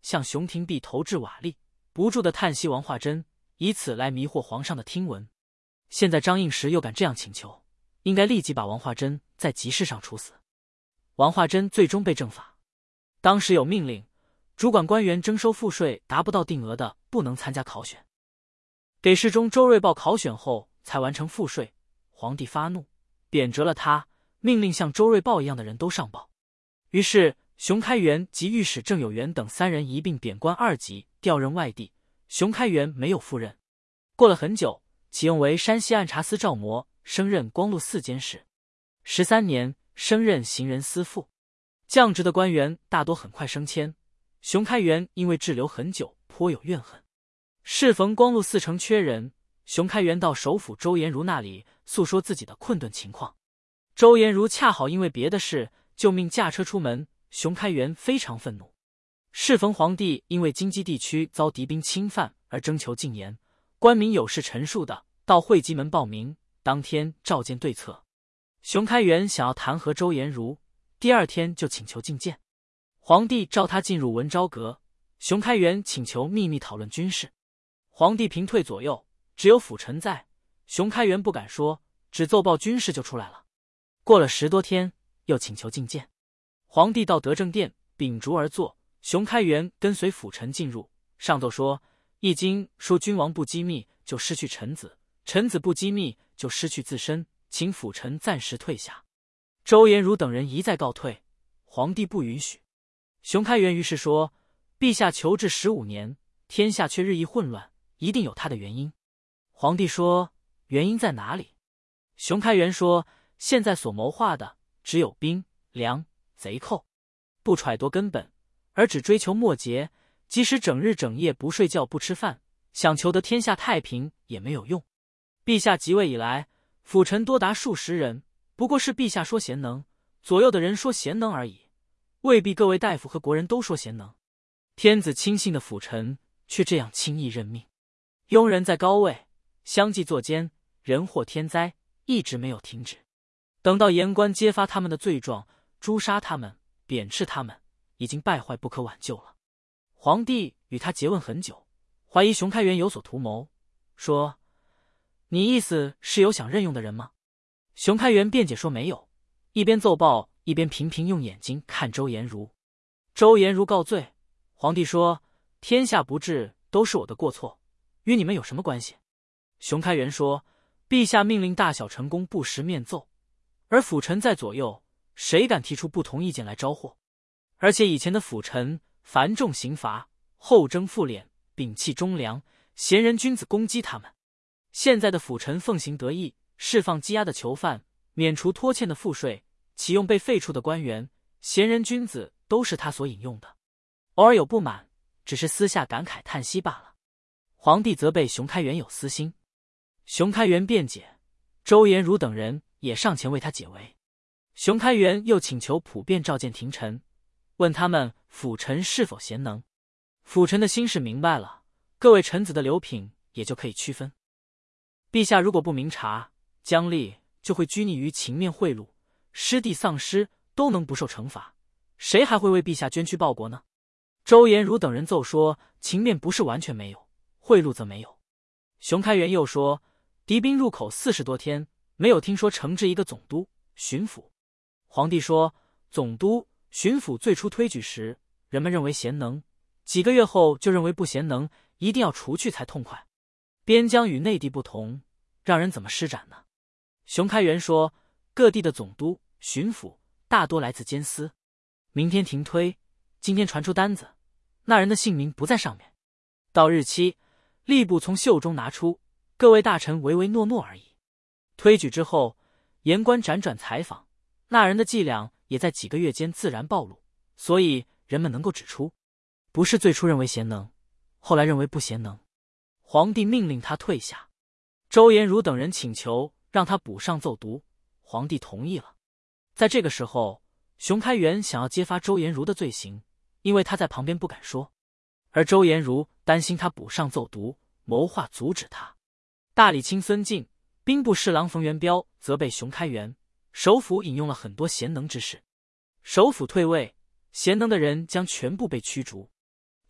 向熊廷弼投掷瓦砾，不住地叹息王化贞，以此来迷惑皇上的听闻。现在张应时又敢这样请求，应该立即把王化贞在集市上处死。王化贞最终被正法。当时有命令，主管官员征收赋税达不到定额的，不能参加考选。给事中周瑞报考选后才完成赋税，皇帝发怒，贬谪了他，命令像周瑞报一样的人都上报。于是熊开元及御史郑有元等3人一并贬官2级，调任外地。熊开元没有赴任。过了很久，启用为山西按察司赵模，升任光禄寺监事。13年，升任行人司副。降职的官员大多很快升迁，熊开元因为滞留很久，颇有怨恨。适逢光禄寺城缺人，熊开元到首辅周延儒那里诉说自己的困顿情况。周延儒恰好因为别的事，就命驾车出门。熊开元非常愤怒。适逢皇帝因为京畿地区遭敌兵侵犯而征求禁言，官民有事陈述的，到会稽门报名，当天召见对策。熊开元想要弹劾周延儒，第2天就请求觐见。皇帝召他进入文昭阁，熊开元请求秘密讨论军事。皇帝平退左右，只有辅臣在，熊开元不敢说，只奏报军事就出来了。过了10多天，又请求觐见。皇帝到德政殿，秉烛而坐，熊开元跟随辅臣进入，上奏说：易经说君王不机密就失去臣子，臣子不机密就失去自身，请辅臣暂时退下。周延儒等人一再告退，皇帝不允许。熊开元于是说：陛下求治15年，天下却日益混乱，一定有他的原因。皇帝说：原因在哪里？熊开元说：现在所谋划的只有兵粮贼寇，不揣度根本，而只追求末节，即使整日整夜不睡觉不吃饭，想求得天下太平也没有用。陛下即位以来，辅臣多达数十人，不过是陛下说贤能，左右的人说贤能而已，未必各位大夫和国人都说贤能。天子亲信的辅臣却这样轻易任命，庸人在高位，相继作奸，人祸天灾，一直没有停止。等到言官揭发他们的罪状，诛杀他们，贬斥他们，已经败坏不可挽救了。皇帝与他诘问很久，怀疑熊开元有所图谋，说：你意思是有想任用的人吗？熊开元辩解说没有，一边奏报一边频频用眼睛看周延儒。周延儒告罪，皇帝说：天下不治都是我的过错，与你们有什么关系？熊开元说：陛下命令大小臣工不时面奏，而辅臣在左右，谁敢提出不同意见来招祸？而且以前的辅臣繁重刑罚，后征复敛，摒弃忠良，贤人君子攻击他们。现在的辅臣奉行得意，释放羁押的囚犯，免除拖欠的赋税，启用被废黜的官员，贤人君子都是他所引用的。偶尔有不满，只是私下感慨叹息罢了。皇帝责备熊开元有私心。熊开元辩解，周延儒等人也上前为他解围。熊开元又请求普遍召见廷臣，问他们辅臣是否贤能。辅臣的心事明白了，各位臣子的流品也就可以区分。陛下如果不明察，姜立就会拘泥于情面贿赂，失地丧失都能不受惩罚，谁还会为陛下捐躯报国呢？周延儒等人奏说，情面不是完全没有，贿赂则没有。熊开元又说，敌兵入口40多天，没有听说惩治一个总督、巡抚。皇帝说，总督、巡抚最初推举时，人们认为贤能，几个月后就认为不贤能，一定要除去才痛快。边疆与内地不同，让人怎么施展呢？熊开元说，各地的总督、巡抚大多来自监司，明天停推，今天传出单子，那人的姓名不在上面，到日期，吏部从袖中拿出，各位大臣唯唯诺诺而已。推举之后，言官辗转采访，那人的伎俩也在几个月间自然暴露，所以人们能够指出，不是最初认为贤能，后来认为不贤能。皇帝命令他退下。周延儒等人请求让他补上奏读，皇帝同意了。在这个时候，熊开元想要揭发周延儒的罪行，因为他在旁边不敢说，而周延儒担心他补上奏读，谋划阻止他。大理卿孙敬、兵部侍郎冯元彪责备熊开元，首辅引用了很多贤能之士，首辅退位，贤能的人将全部被驱逐。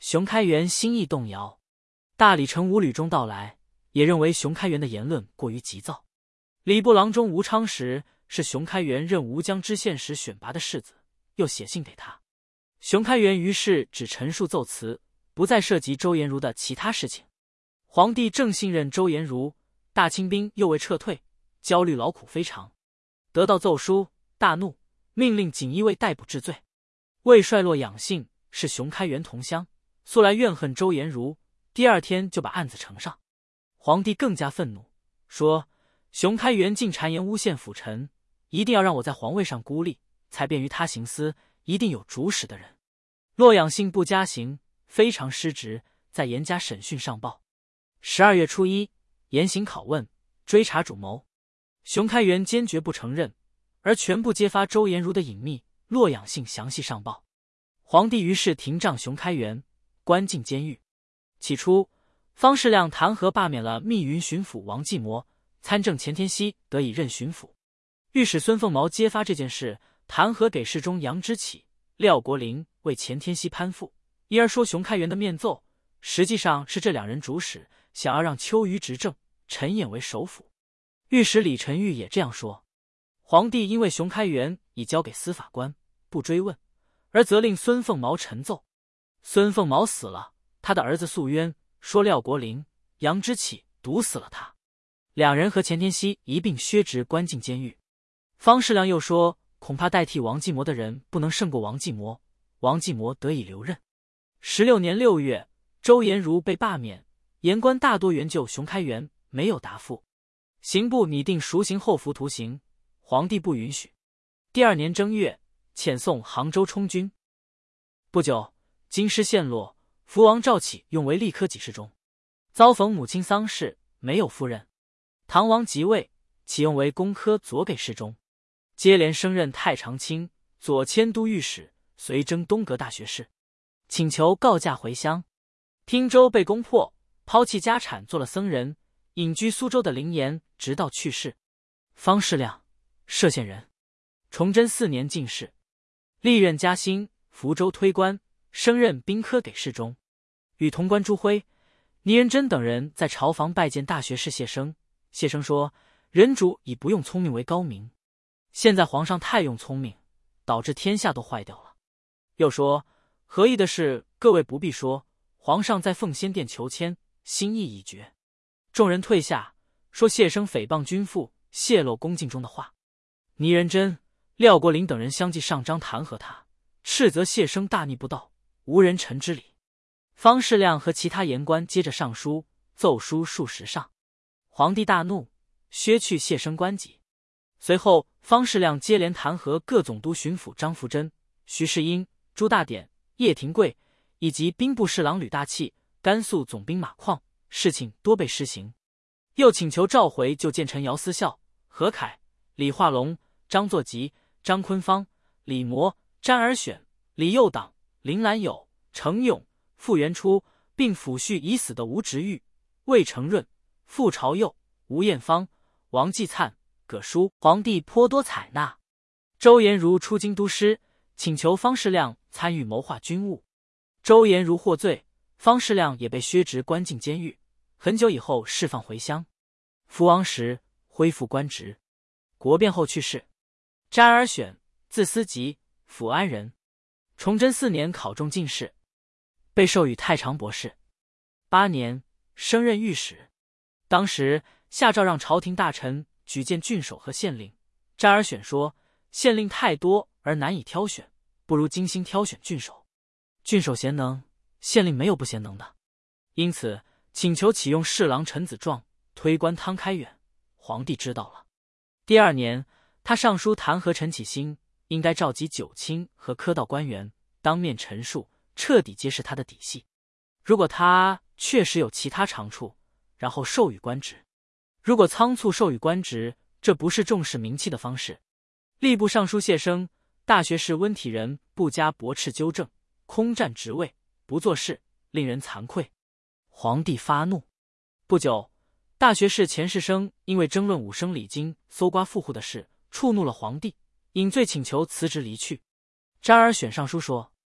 熊开元心意动摇。大理丞吴吕中道来，也认为熊开元的言论过于急躁。礼部郎中吴昌时是熊开元任吴江知县时选拔的世子，又写信给他。熊开元于是只陈述奏辞，不再涉及周延儒的其他事情。皇帝正信任周延儒，大清兵又未撤退，焦虑劳苦非常。得到奏书，大怒，命令锦衣卫逮捕治罪。魏帅洛养性是熊开元同乡，素来怨恨周延儒，第二天就把案子呈上。皇帝更加愤怒，说熊开元竟谗言诬陷辅臣，一定要让我在皇位上孤立，才便于他行私，一定有主使的人。洛养性不加刑，非常失职，在严加审讯上报。12月初1，严刑拷问，追查主谋。熊开元坚决不承认，而全部揭发周延儒的隐秘。洛养性详细上报。皇帝于是廷杖熊开元，关进监狱。起初，方士亮弹劾罢免了密云巡抚王继模，参政钱天锡得以任巡抚。御史孙凤毛揭发这件事，弹劾给事中杨之启、廖国林为钱天锡攀附，因而说熊开元的面奏，实际上是这两人主使，想要让邱瑜执政，陈衍为首辅。御史李晨玉也这样说。皇帝因为熊开元已交给司法官，不追问，而责令孙凤毛陈奏。孙凤毛死了，他的儿子诉冤，说廖国林、杨之启毒死了他，两人和钱天锡一并削职关进监狱。方士亮又说，恐怕代替王继模的人不能胜过王继模，王继模得以留任。16年6月，周延儒被罢免，言官大多援救熊开元，没有答复。刑部拟定赎刑后服徒刑，皇帝不允许。第二年正月，遣送杭州充军。不久，京师陷落，福王赵启用为吏科给事中，遭逢母亲丧事，没有夫人。唐王即位，启用为工科左给事中，接连升任太常卿、左迁都御史，随征东阁大学士，请求告假回乡。汀州被攻破，抛弃家产做了僧人，隐居苏州的灵岩，直到去世。方士亮，歙县人，崇祯4年进士，历任嘉兴、福州推官，升任兵科给事中。与同官朱辉、倪仁珍等人在朝房拜见大学士谢生。谢生说，人主以不用聪明为高明，现在皇上太用聪明，导致天下都坏掉了。又说，合意的事各位不必说，皇上在奉先殿求签，心意已决。众人退下，说谢生诽谤君父，泄露宫禁中的话。倪仁珍、廖国林等人相继上章弹劾他，斥责谢生大逆不道，无人臣之礼。方士亮和其他言官接着上书，奏书数十上。皇帝大怒，削去谢生官籍。随后，方士亮接连弹劾各总督巡抚张福珍、徐世英、朱大典、叶廷贵，以及兵部侍郎吕大器、甘肃总兵马况，事情多被施行。又请求召回就谏臣姚思孝、何凯、李化龙、张作吉、张坤芳、李模、詹尔选、李佑党、林兰友、程勇、傅元初，并抚恤已死的吴直玉、魏承润、傅朝佑、吴彦芳、王继粲、葛舒。皇帝颇多采纳。周延儒出京都师，请求方士亮参与谋划军务。周延儒获罪，方士亮也被削职关进监狱，很久以后释放回乡。福王时恢复官职。国变后去世。詹尔选，字思吉，抚安人。崇祯4年考中进士，被授予太常博士。8年，升任御史。当时下诏让朝廷大臣举荐郡守和县令。詹尔选说，县令太多而难以挑选，不如精心挑选郡守。郡守贤能，县令没有不贤能的，因此请求启用侍郎陈子壮、推官汤开远。皇帝知道了。第2年，他上书弹劾陈启兴，应该召集九卿和科道官员，当面陈述，彻底揭示他的底细。如果他确实有其他长处，然后授予官职。如果仓促授予官职，这不是重视名气的方式。吏部尚书谢生、大学士温体仁不加驳斥纠正，空占职位，不做事，令人惭愧。皇帝发怒。不久，大学士钱世生因为争论武生礼经搜刮富户的事，触怒了皇帝，引罪请求辞职离去。詹尔选上书说，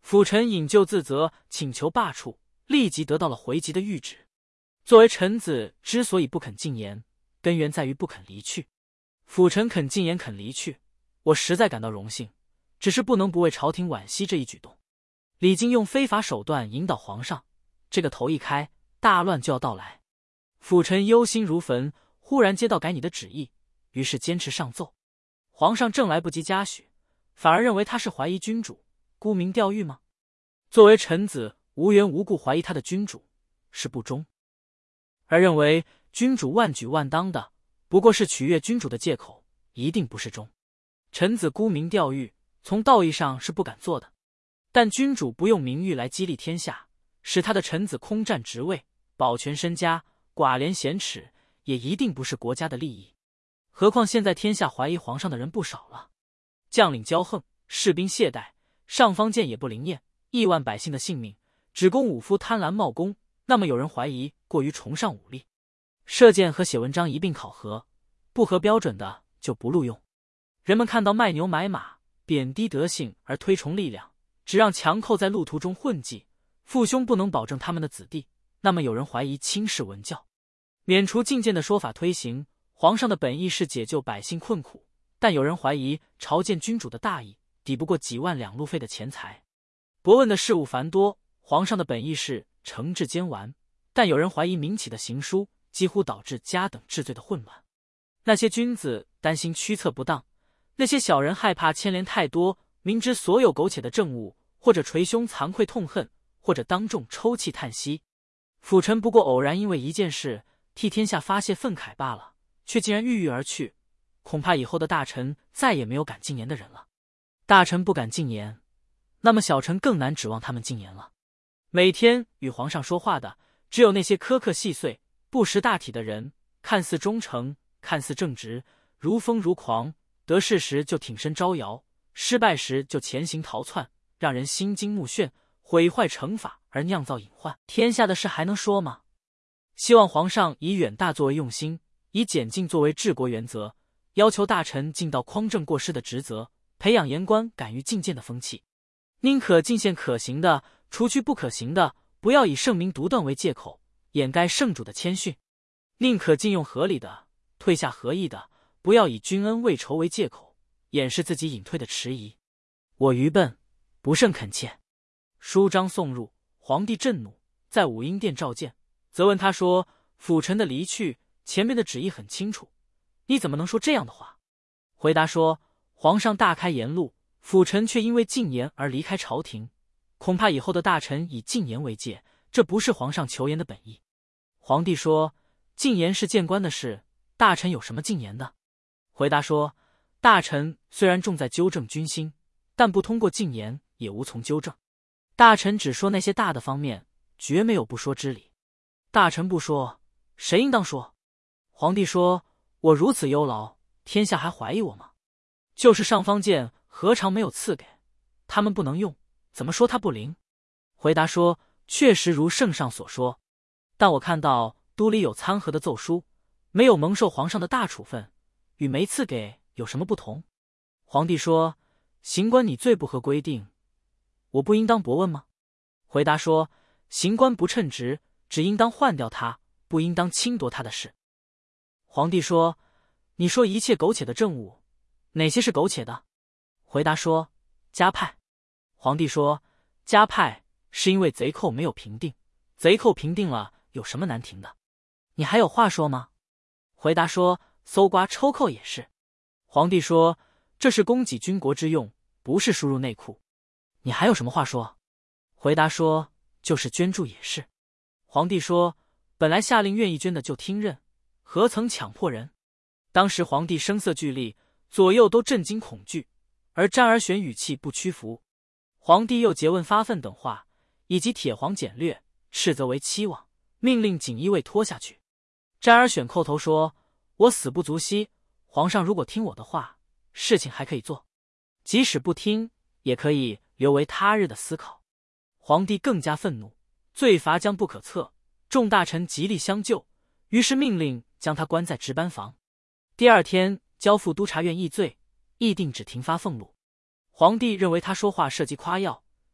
辅臣引咎自责，请求罢黜，立即得到了回籍的谕旨。作为臣子，之所以不肯进言，根源在于不肯离去。辅臣肯进言，肯离去，我实在感到荣幸，只是不能不为朝廷惋惜这一举动。李靖用非法手段引导皇上，这个头一开，大乱就要到来。辅臣忧心如焚，忽然接到改你的旨意，于是坚持上奏。皇上正来不及嘉许，反而认为他是怀疑君主，沽名钓誉吗？作为臣子，无缘无故怀疑他的君主是不忠，而认为君主万举万当的不过是取悦君主的借口，一定不是忠。臣子沽名钓誉，从道义上是不敢做的，但君主不用名誉来激励天下，使他的臣子空占职位，保全身家，寡廉鲜耻，也一定不是国家的利益。何况现在天下怀疑皇上的人不少了，将领骄横，士兵懈怠，上方剑也不灵验，亿万百姓的性命只供武夫贪婪冒功，那么有人怀疑过于崇尚武力。射箭和写文章一并考核，不合标准的就不录用。人们看到卖牛买马，贬低德性而推崇力量，只让强寇在路途中混迹，父兄不能保证他们的子弟，那么有人怀疑轻视文教。免除进谏的说法推行，皇上的本意是解救百姓困苦，但有人怀疑朝见君主的大义抵不过几万两路费的钱财。博问的事务繁多，皇上的本意是惩治奸顽，但有人怀疑民起的行书几乎导致家等治罪的混乱。那些君子担心驱策不当，那些小人害怕牵连太多，明知所有苟且的政务，或者捶胸惭愧痛恨，或者当众抽泣叹息。辅臣不过偶然因为一件事替天下发泄愤慨罢了，却竟然郁郁而去，恐怕以后的大臣再也没有敢进言的人了。大臣不敢进言，那么小臣更难指望他们进言了。每天与皇上说话的只有那些苛刻细碎不识大体的人，看似忠诚，看似正直，如疯如狂，得势时就挺身招摇，失败时就潜行逃窜，让人心惊目眩，毁坏惩罚而酿造隐患。天下的事还能说吗？希望皇上以远大作为用心，以简进作为治国原则，要求大臣尽到匡正过失的职责，培养言官敢于进谏的风气。宁可进献可行的，除去不可行的，不要以圣明独断为借口掩盖圣主的谦逊；宁可禁用合理的，退下合意的，不要以君恩未酬为借口掩饰自己隐退的迟疑。我愚笨，不甚恳切。书章送入，皇帝震怒，在武英殿召见，责问他说：辅臣的离去，前面的旨意很清楚，你怎么能说这样的话？回答说：皇上大开言路，辅臣却因为进言而离开朝廷，恐怕以后的大臣以进言为戒，这不是皇上求言的本意。皇帝说：进言是谏官的事，大臣有什么进言的？回答说：大臣虽然重在纠正君心，但不通过进言也无从纠正。大臣只说那些大的方面，绝没有不说之理。大臣不说，谁应当说？皇帝说：我如此忧劳，天下还怀疑我吗？就是上方剑何尝没有赐给，他们不能用，怎么说他不灵？回答说：确实如圣上所说，但我看到都里有参合的奏书，没有蒙受皇上的大处分，与没赐给有什么不同？皇帝说：行官你最不合规定，我不应当驳问吗？回答说：行官不称职，只应当换掉他，不应当侵夺他的事。皇帝说：你说一切苟且的政务，哪些是苟且的？回答说：加派。皇帝说：加派是因为贼寇没有平定，贼寇平定了，有什么难停的？你还有话说吗？回答说：搜刮抽扣也是。皇帝说：这是供给军国之用，不是输入内库。你还有什么话说？回答说：就是捐助也是。皇帝说：本来下令愿意捐的就听任，何曾强迫人？当时皇帝声色俱厉，左右都震惊恐惧，而詹而选语气不屈服。皇帝又诘问发愤等话，以及铁皇简略，斥责为欺罔，命令锦衣卫拖下去。詹而选叩头说：我死不足惜，皇上如果听我的话，事情还可以做，即使不听，也可以留为他日的思考。皇帝更加愤怒，罪罚将不可测，众大臣极力相救，于是命令将他关在值班房。第二天交付督察院议罪，议定只停发俸禄。皇帝认为他说话涉及夸耀，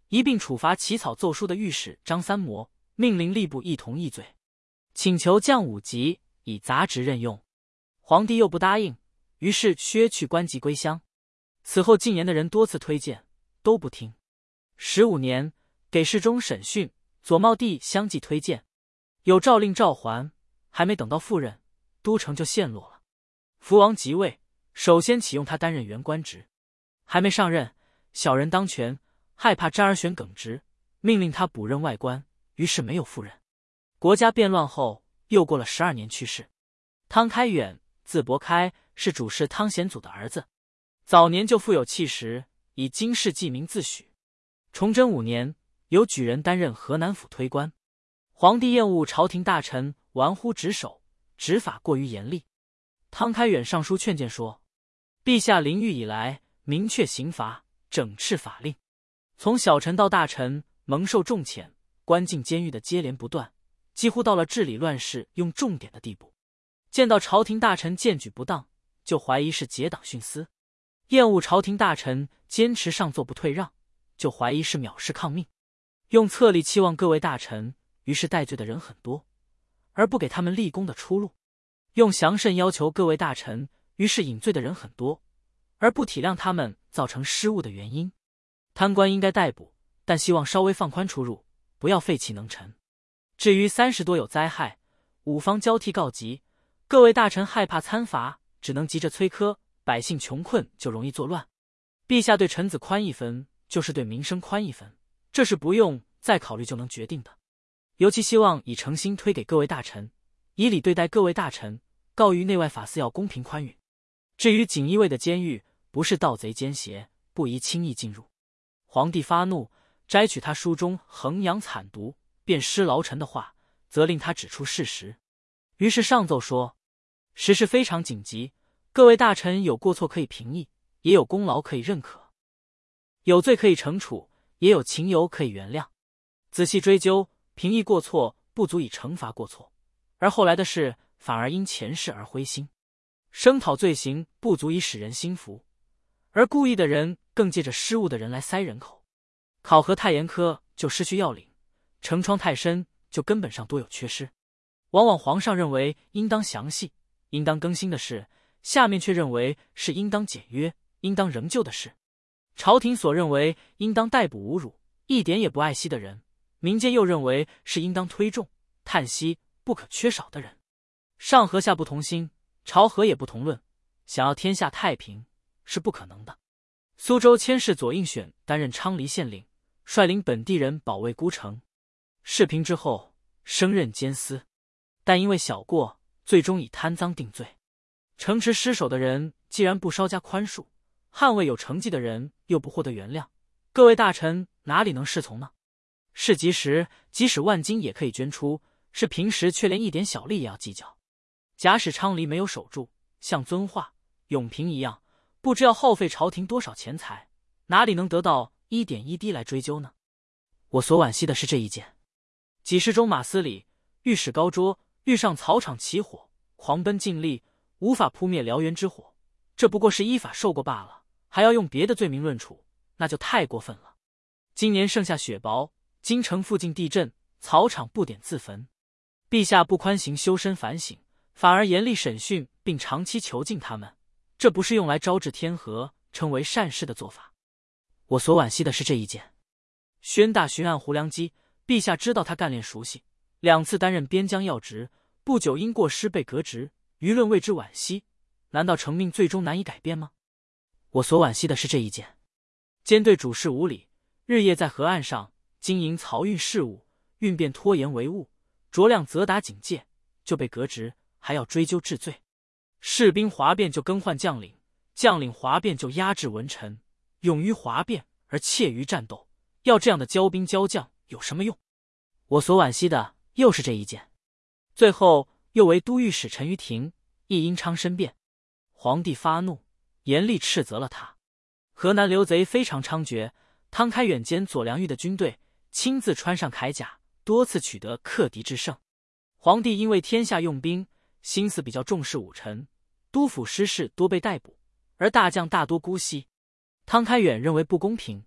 一并处罚起草奏书的御史张三模，命令吏部一同议罪，请求降5级，以杂职任用。皇帝又不答应，于是削去官籍归乡。此后进言的人多次推荐，都不听。15年，给事中审讯，左茂帝相继推荐，有诏令召还，还没等到赴任，都城就陷落了。福王即位，首先启用他担任原官职，还没上任，小人当权，害怕詹而选耿直，命令他补任外官，于是没有赴任。国家变乱后，又过了12年去世。汤开远，字伯开，是主事汤显祖的儿子，早年就富有气实，以经世记名自诩。崇祯5年，由举人担任河南府推官。皇帝厌恶朝廷大臣玩忽职守，执法过于严厉。汤开远上书劝谏说：陛下临狱以来，明确刑罚，整饬法令，从小臣到大臣蒙受重谴，关进监狱的接连不断，几乎到了治理乱世用重典的地步。见到朝廷大臣荐举不当，就怀疑是结党徇私；厌恶朝廷大臣坚持上座不退让，就怀疑是藐视抗命。用册吏期望各位大臣，于是戴罪的人很多，而不给他们立功的出路；用详慎要求各位大臣，于是引罪的人很多，而不体谅他们造成失误的原因。贪官应该逮捕，但希望稍微放宽出入，不要废弃能臣。至于30多有灾害，五方交替告急，各位大臣害怕参罚，只能急着催科，百姓穷困就容易作乱。陛下对臣子宽1分，就是对民生宽1分，这是不用再考虑就能决定的。尤其希望以诚心推给各位大臣，以礼对待各位大臣，告谕内外法司要公平宽允。至于锦衣卫的监狱，不是盗贼奸邪，不宜轻易进入。皇帝发怒，摘取他书中衡阳惨毒、便失劳臣的话，责令他指出事实。于是上奏说：时事非常紧急，各位大臣有过错可以评议，也有功劳可以认可，有罪可以惩处，也有情由可以原谅。仔细追究，评议过错不足以惩罚过错，而后来的事反而因前事而灰心；声讨罪行不足以使人心服，而故意的人更借着失误的人来塞人口。考核太严苛就失去要领，惩疮太深就根本上多有缺失。往往皇上认为应当详细、应当更新的事，下面却认为是应当简约、应当仍旧的事。朝廷所认为应当逮捕侮辱、一点也不爱惜的人，民间又认为是应当推重、叹息、不可缺少的人。上和下不同心，朝和也不同论，想要天下太平是不可能的。苏州佥事左应选担任昌黎县令，率领本地人保卫孤城。事平之后，升任监司，但因为小过，最终以贪赃定罪。城池失守的人既然不稍加宽恕，捍卫有成绩的人又不获得原谅，各位大臣哪里能适从呢？事急时，即使万金也可以捐出，是平时却连一点小利也要计较。假使昌黎没有守住，像遵化、永平一样，不知要耗费朝廷多少钱财，哪里能得到一点一滴来追究呢？我所惋惜的是这一件。几世中马司礼、御史高桌遇上草场起火，狂奔尽力，无法扑灭燎原之火，这不过是依法受过罢了，还要用别的罪名论处，那就太过分了。今年盛夏雪雹，京城附近地震，草场不点自焚，陛下不宽刑修身反省，反而严厉审讯并长期囚禁他们，这不是用来招致天和、称为善事的做法。我所惋惜的是这一件。宣大巡按胡良基，陛下知道他干练熟悉，2次担任边疆要职，不久因过失被革职，舆论为之惋惜，难道成命最终难以改变吗？我所惋惜的是这一件。兼对主事无礼，日夜在河岸上经营漕运事务，运变拖延为误，酌量责打警戒，就被革职，还要追究治罪。士兵哗变就更换将领，将领哗变就压制文臣，勇于哗变而怯于战斗，要这样的骄兵骄将有什么用？我所惋惜的又是这一件。最后又为都御史陈于庭，亦因昌申辩，皇帝发怒，严厉斥责了他。河南流贼非常猖獗，汤开远兼左良玉的军队，亲自穿上铠甲，多次取得克敌之胜。皇帝因为天下用兵，心思比较重视武臣，督抚师事多被逮捕，而大将大多姑息。汤开远认为不公平，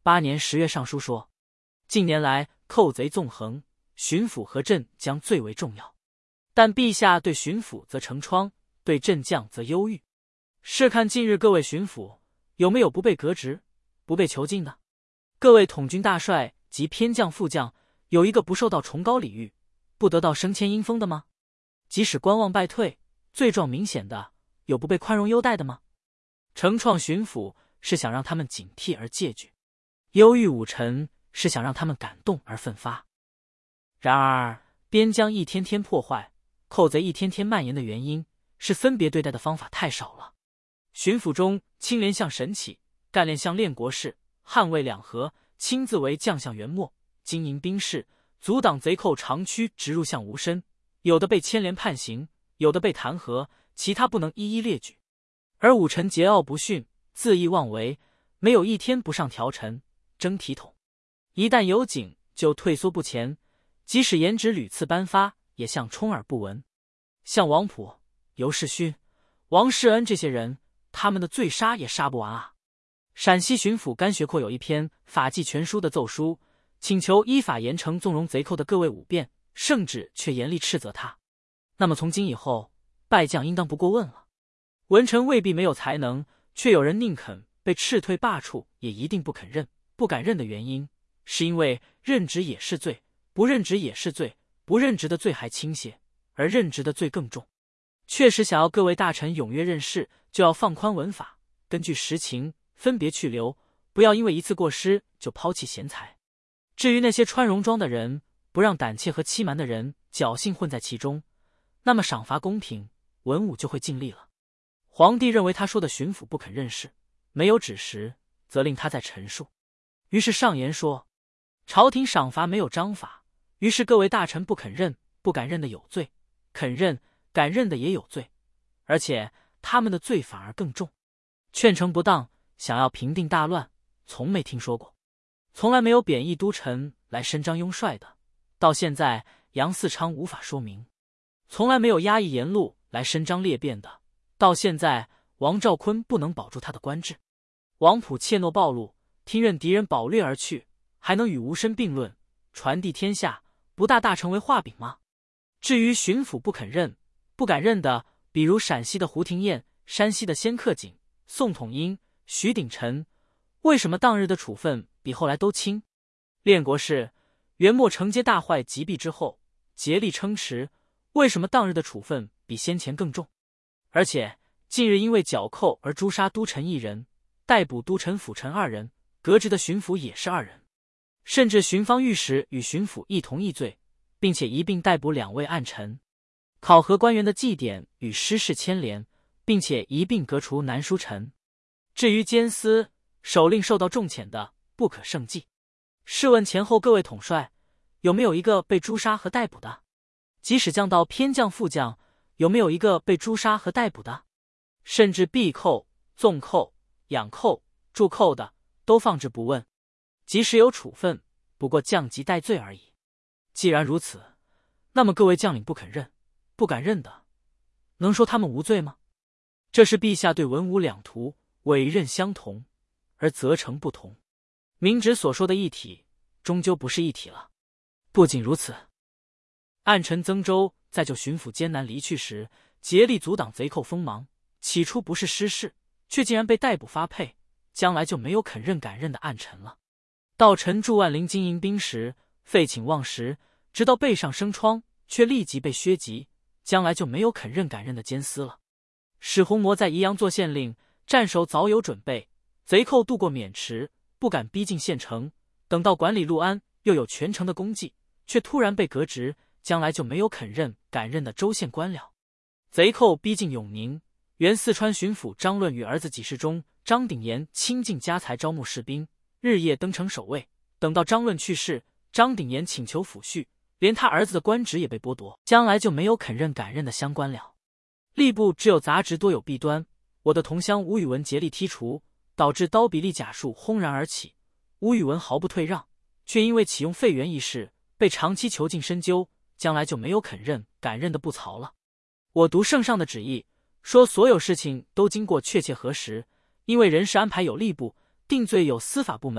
8年10月上书说，近年来寇贼纵横，巡抚和镇将最为重要，但陛下对巡抚则成疮，对镇将则忧郁。试看近日各位巡抚有没有不被革职、不被囚禁的？各位统军大帅及偏将副将有一个不受到崇高礼遇，不得到升迁阴封的吗？即使官望败退，罪状明显的，有不被宽容优待的吗？惩创巡抚是想让他们警惕而戒惧，忧郁武臣是想让他们感动而奋发。然而边疆一天天破坏，寇贼一天天蔓延的原因是分别对待的方法太少了。巡抚中清廉相沈起，干练相练国士，捍卫两河，亲自为将相元末，经营兵士，阻挡贼寇长驱直入向吴身，有的被牵连判刑，有的被弹劾，其他不能一一列举。而武臣桀骜不驯，恣意妄为，没有一天不上条陈争体统，一旦有警就退缩不前，即使严旨屡次颁发，也像充耳不闻。像王溥、尤世勋、王世恩这些人，他们的罪杀也杀不完啊。陕西巡抚甘学阔有一篇法纪全书的奏书，请求依法严惩纵容贼寇的各位武变，圣旨却严厉斥责他。那么从今以后，败将应当不过问了。文臣未必没有才能，却有人宁肯被斥退罢黜，也一定不肯认、不敢认的原因，是因为任职也是罪，不任职也是罪，不任职的罪还轻些，而任职的罪更重。确实想要各位大臣踊跃任事，就要放宽文法，根据实情分别去留，不要因为一次过失就抛弃贤才。至于那些穿戎装的人，不让胆怯和欺瞒的人侥幸混在其中，那么赏罚公平，文武就会尽力了。皇帝认为他说的巡抚不肯认事，没有指实，则令他再陈述。于是上言说，朝廷赏罚没有章法，于是各位大臣不肯认、不敢认的有罪，肯认、敢认的也有罪，而且他们的罪反而更重。劝惩不当，想要平定大乱，从没听说过。从来没有贬义都臣来伸张拥帅的，到现在杨嗣昌无法说明。从来没有压抑言路来伸张裂变的，到现在王兆坤不能保住他的官制。王溥怯懦暴露，听任敌人饱掠而去，还能与吴身并论，传递天下，不大成为画饼吗？至于巡抚不肯认、不敢认的，比如陕西的胡廷彦、山西的先克瑾、宋统英、徐鼎臣，为什么当日的处分比后来都轻？练国士元末承接大坏击毙之后，竭力撑持，为什么当日的处分比先前更重？而且近日因为剿寇而诛杀都臣1人，逮捕都臣、辅臣2人，革职的巡抚也是2人，甚至巡方御史与巡抚一同议罪，并且一并逮捕2位暗臣。考核官员的祭典与失事牵连，并且一并革除南书臣。至于监司、首令受到重谴的，不可胜计。试问前后各位统帅，有没有一个被诛杀和逮捕的？即使降到偏将、副将，有没有一个被诛杀和逮捕的？甚至避寇、纵寇、养寇、助寇的，都放置不问。即使有处分，不过降级戴罪而已。既然如此，那么各位将领不肯认、不敢认的，能说他们无罪吗？这是陛下对文武两途委任相同，而责成不同。明旨所说的一体，终究不是一体了。不仅如此，暗臣曾周在救巡抚艰难离去时，竭力阻挡贼寇锋芒，起初不是失事，却竟然被逮捕发配，将来就没有肯认敢认的暗臣了。到陈祝万陵经营兵时，废寝忘食，直到背上生疮，却立即被削籍，将来就没有肯认敢认的监司了。史弘谟在宜阳做县令，战守早有准备，贼寇渡过渑池，不敢逼近县城，等到管理陆安，又有全城的功绩，却突然被革职，将来就没有肯认敢认的州县官僚。贼寇逼近永宁，原四川巡抚张论与儿子给事中张鼎炎倾尽家财招募士兵，日夜登城守卫。等到张论去世，张鼎炎请求抚恤，连他儿子的官职也被剥夺，将来就没有肯认敢认的乡官僚。吏部只有杂职多有弊端，我的同乡吴宇文竭力剔除，导致刀比例甲术轰然而起。吴宇文毫不退让，却因为启用废员一事被长期囚禁深究，将来就没有肯认敢认的不曹了。我读圣上的旨意，说所有事情都经过确切核实，因为人事安排有吏部，定罪有司法部门，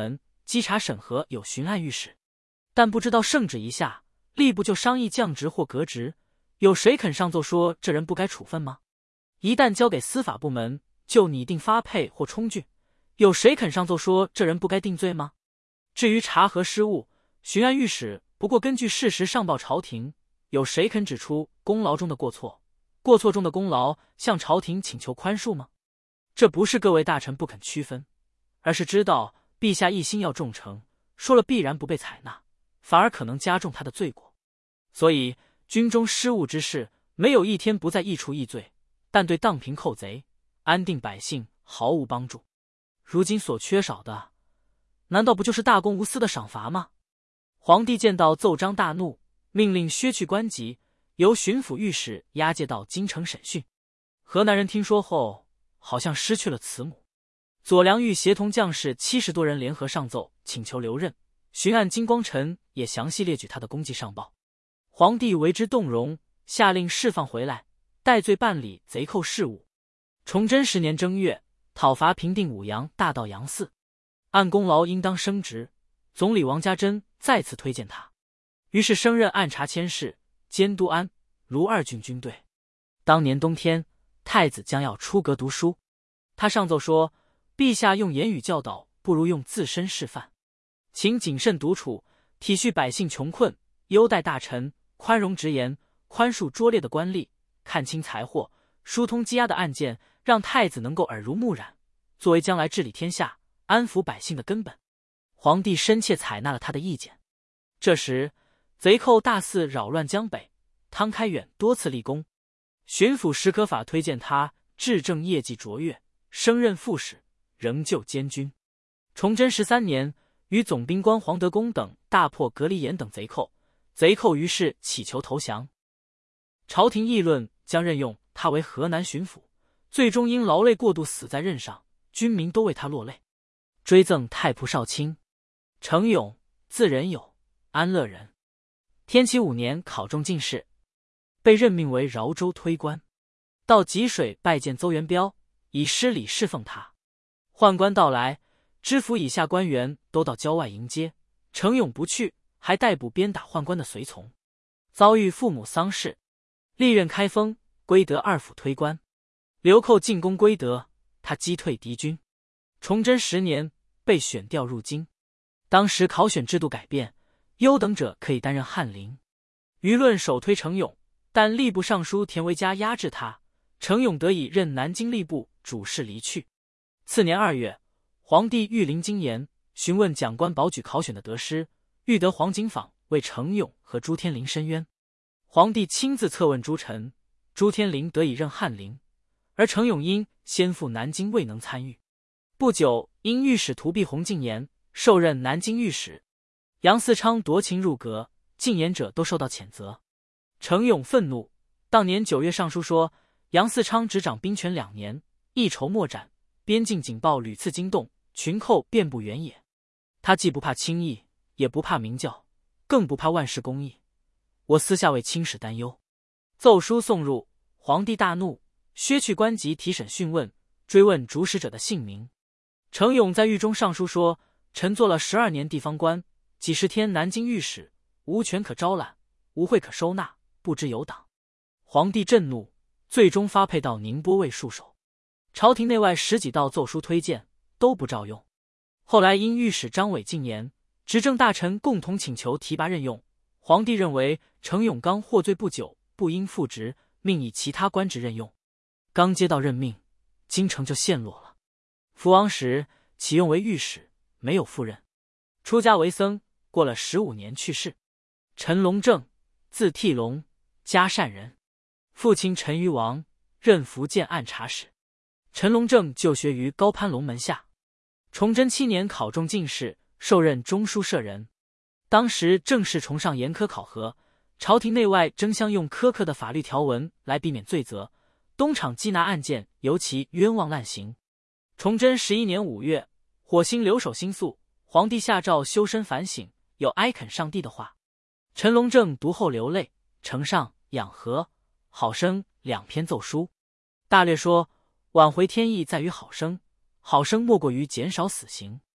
稽查审核有巡按御史，但不知道圣旨一下，吏部就商议降职或革职，有谁肯上奏说这人不该处分吗？一旦交给司法部门，就拟定发配或充军，有谁肯上奏说这人不该定罪吗？至于查核失误，巡按御史不过根据事实上报朝廷，有谁肯指出功劳中的过错，过错中的功劳，向朝廷请求宽恕吗？这不是各位大臣不肯区分，而是知道陛下一心要重惩，说了必然不被采纳，反而可能加重他的罪过。所以军中失误之事，没有一天不在议处议罪，但对荡平寇贼、安定百姓毫无帮助。如今所缺少的，难道不就是大公无私的赏罚吗？皇帝见到奏章大怒，命令削去官级，由巡抚御史押解到京城审讯。河南人听说后，好像失去了慈母。左良玉协同将士70多人联合上奏，请求留任。巡按金光臣也详细列举他的功绩上报。皇帝为之动容，下令释放回来，戴罪办理贼寇事务。崇祯10年正月，讨伐平定武阳，大盗杨嗣，按功劳应当升职。总理王家珍再次推荐他，于是升任按察佥事，监督安、卢2郡军队。当年冬天，太子将要出阁读书，他上奏说，陛下用言语教导，不如用自身示范，请谨慎独处，体恤百姓穷困，优待大臣，宽容直言，宽恕拙劣的官吏，看清财货，疏通积压的案件，让太子能够耳濡目染，作为将来治理天下、安抚百姓的根本。皇帝深切采纳了他的意见。这时，贼寇大肆扰乱江北，汤开远多次立功。巡抚史可法推荐他治政业绩卓越，升任副使，仍旧监军。崇祯13年，与总兵官黄德功等大破格里岩等贼寇，贼寇于是乞求投降。朝廷议论将任用他为河南巡抚，最终因劳累过度死在任上，军民都为他落泪。追赠太仆少卿。程勇，字仁友，安乐人。天启5年考中进士，被任命为饶州推官。到济水拜见邹元标，以施礼侍奉他。宦官到来，知府以下官员都到郊外迎接，程勇不去，还逮捕鞭打宦官的随从。遭遇父母丧事，历任开封、归德2府推官。流寇进攻归德，他击退敌军。崇祯10年，被选调入京。当时考选制度改变，优等者可以担任翰林。舆论首推程勇，但吏部尚书田维嘉压制他，程勇得以任南京吏部主事离去。次年2月，皇帝御临京言，询问讲官保举考选的得失，欲得黄景坊为程勇和朱天林申冤。皇帝亲自测问诸臣，朱天林得以任翰林，而程勇因先赴南京未能参与。不久，因御史屠弼洪进言，受任南京御史。杨嗣昌夺情入阁，进言者都受到谴责。程勇愤怒，当年9月上书说，杨嗣昌执掌兵权2年，一筹莫展，边境警报屡次惊动，群寇遍布原野。他既不怕轻易，也不怕明教，更不怕万事公义。我私下为清史担忧。奏书送入，皇帝大怒，削去官级，提审讯问，追问主使者的姓名。程勇在狱中上书说，臣做了12年地方官，几十天南京御史，无权可招揽，无会可收纳，不知有党。皇帝震怒，最终发配到宁波卫戍守。朝廷内外10几道奏书推荐，都不照用。后来因御史张伟进言，执政大臣共同请求提拔任用，皇帝认为程勇刚获罪不久，不应复职，命以其他官职任用。刚接到任命，京城就陷落了。福王时启用为御史，没有赴任。出家为僧，过了15年去世。陈龙正，字替龙，嘉善人，父亲陈余王，任福建按察使。陈龙正就学于高攀龙门下。崇祯7年考中进士，受任中书舍人。当时正是崇尚严苛考核，朝廷内外争相用苛刻的法律条文来避免罪责，东厂缉拿案件尤其冤枉滥行。崇祯11年5月，火星留守新宿，皇帝下诏修身反省，有哀恳上帝的话。陈龙正读后流泪，呈上《养和、好生》2篇奏书，大略说挽回天意在于好生，好生莫过于减少死刑。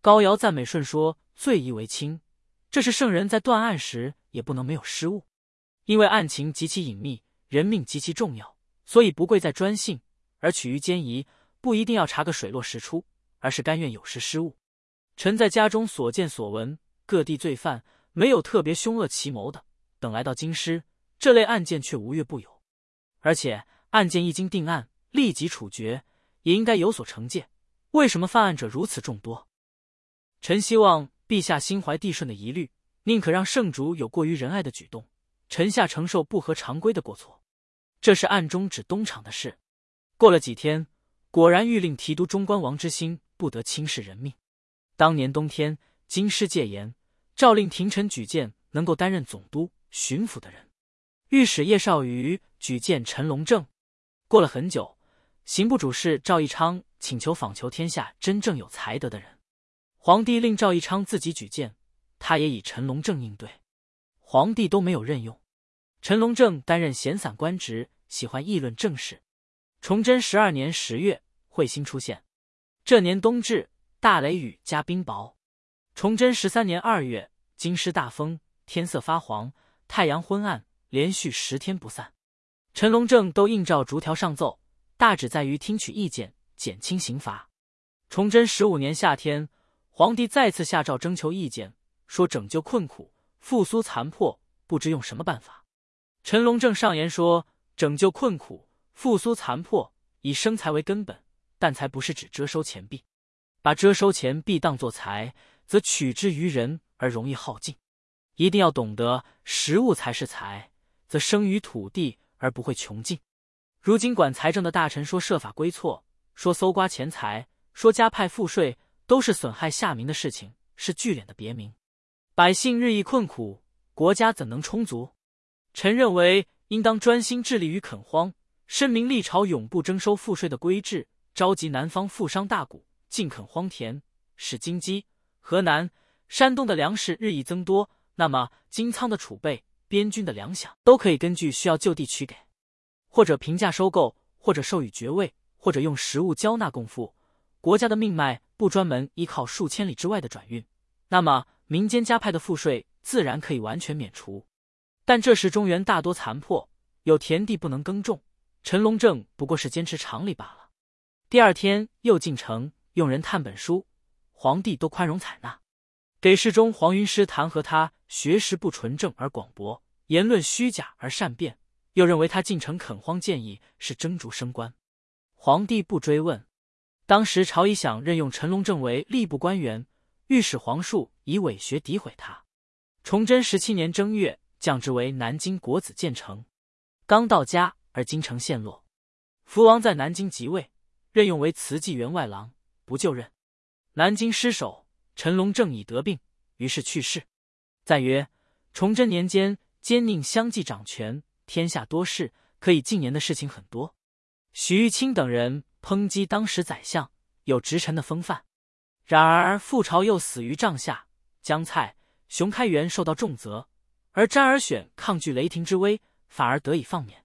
高尧赞美舜说：“罪夷为轻。”这是圣人在断案时也不能没有失误，因为案情极其隐秘，人命极其重要，所以不贵在专信，而取于奸疑，不一定要查个水落石出，而是甘愿有时失误。臣在家中所见所闻，各地罪犯没有特别凶恶奇谋的，等来到京师，这类案件却无月不有。而且案件一经定案，立即处决，也应该有所惩戒，为什么犯案者如此众多？臣希望陛下心怀帝舜的疑虑，宁可让圣主有过于仁爱的举动，臣下承受不合常规的过错。这是暗中指东厂的事。过了几天，果然谕令提督中官王之心不得轻视人命。当年冬天，京师戒严，诏令廷臣举荐能够担任总督、巡抚的人。御史叶绍瑜举荐陈龙正。过了很久，刑部主事赵义昌请求访求天下真正有才德的人。皇帝令赵义昌自己举荐，他也以陈龙正应对。皇帝都没有任用。陈龙正担任闲散官职，喜欢议论政事。崇祯12年10月，彗星出现。这年冬至，大雷雨加冰雹。崇祯13年2月，京师大风，天色发黄，太阳昏暗，连续10天不散。陈龙正都应照逐条上奏，大旨在于听取意见，减轻刑罚。崇祯15年夏天，皇帝再次下诏征求意见，说拯救困苦、复苏残破，不知用什么办法。陈龙正上言说，拯救困苦、复苏残破，以生财为根本，但财不是指遮收钱币，把遮收钱币当作财，则取之于人而容易耗尽。一定要懂得食物才是财，则生于土地而不会穷尽。如今管财政的大臣说设法归错，说搜刮钱财，说加派赋税，都是损害下民的事情，是聚敛的别名。百姓日益困苦，国家怎能充足？臣认为应当专心致力于垦荒，申明历朝永不征收赋税的规制，召集南方富商大贾，尽垦荒田，使京畿、河南、山东的粮食日益增多，那么京仓的储备、边军的粮饷都可以根据需要就地取给，或者平价收购，或者授予爵位，或者用实物交纳贡赋。国家的命脉不专门依靠数千里之外的转运，那么民间加派的赋税自然可以完全免除。但这时中原大多残破，有田地不能耕种，陈龙正不过是坚持常理罢了。第二天又进城，用人探本书，皇帝都宽容采纳。给事中黄云师弹劾他学识不纯正而广博，言论虚假而善辩，又认为他进城垦荒建议是蒸烛升官。皇帝不追问。当时朝议想任用陈龙正为吏部官员，御史黄树以伪学诋毁他。崇祯17年正月，降之为南京国子监丞。刚到家而京城陷落，福王在南京即位，任用为慈济员外郎，不就任。南京失守，陈龙正已得病，于是去世。赞曰：崇祯年间，奸佞相继掌权，天下多事，可以进言的事情很多。许玉清等人抨击当时宰相，有直臣的风范。然而覆巢又死于帐下，江蔡、熊开元受到重责，而詹尔选抗拒雷霆之威，反而得以放免。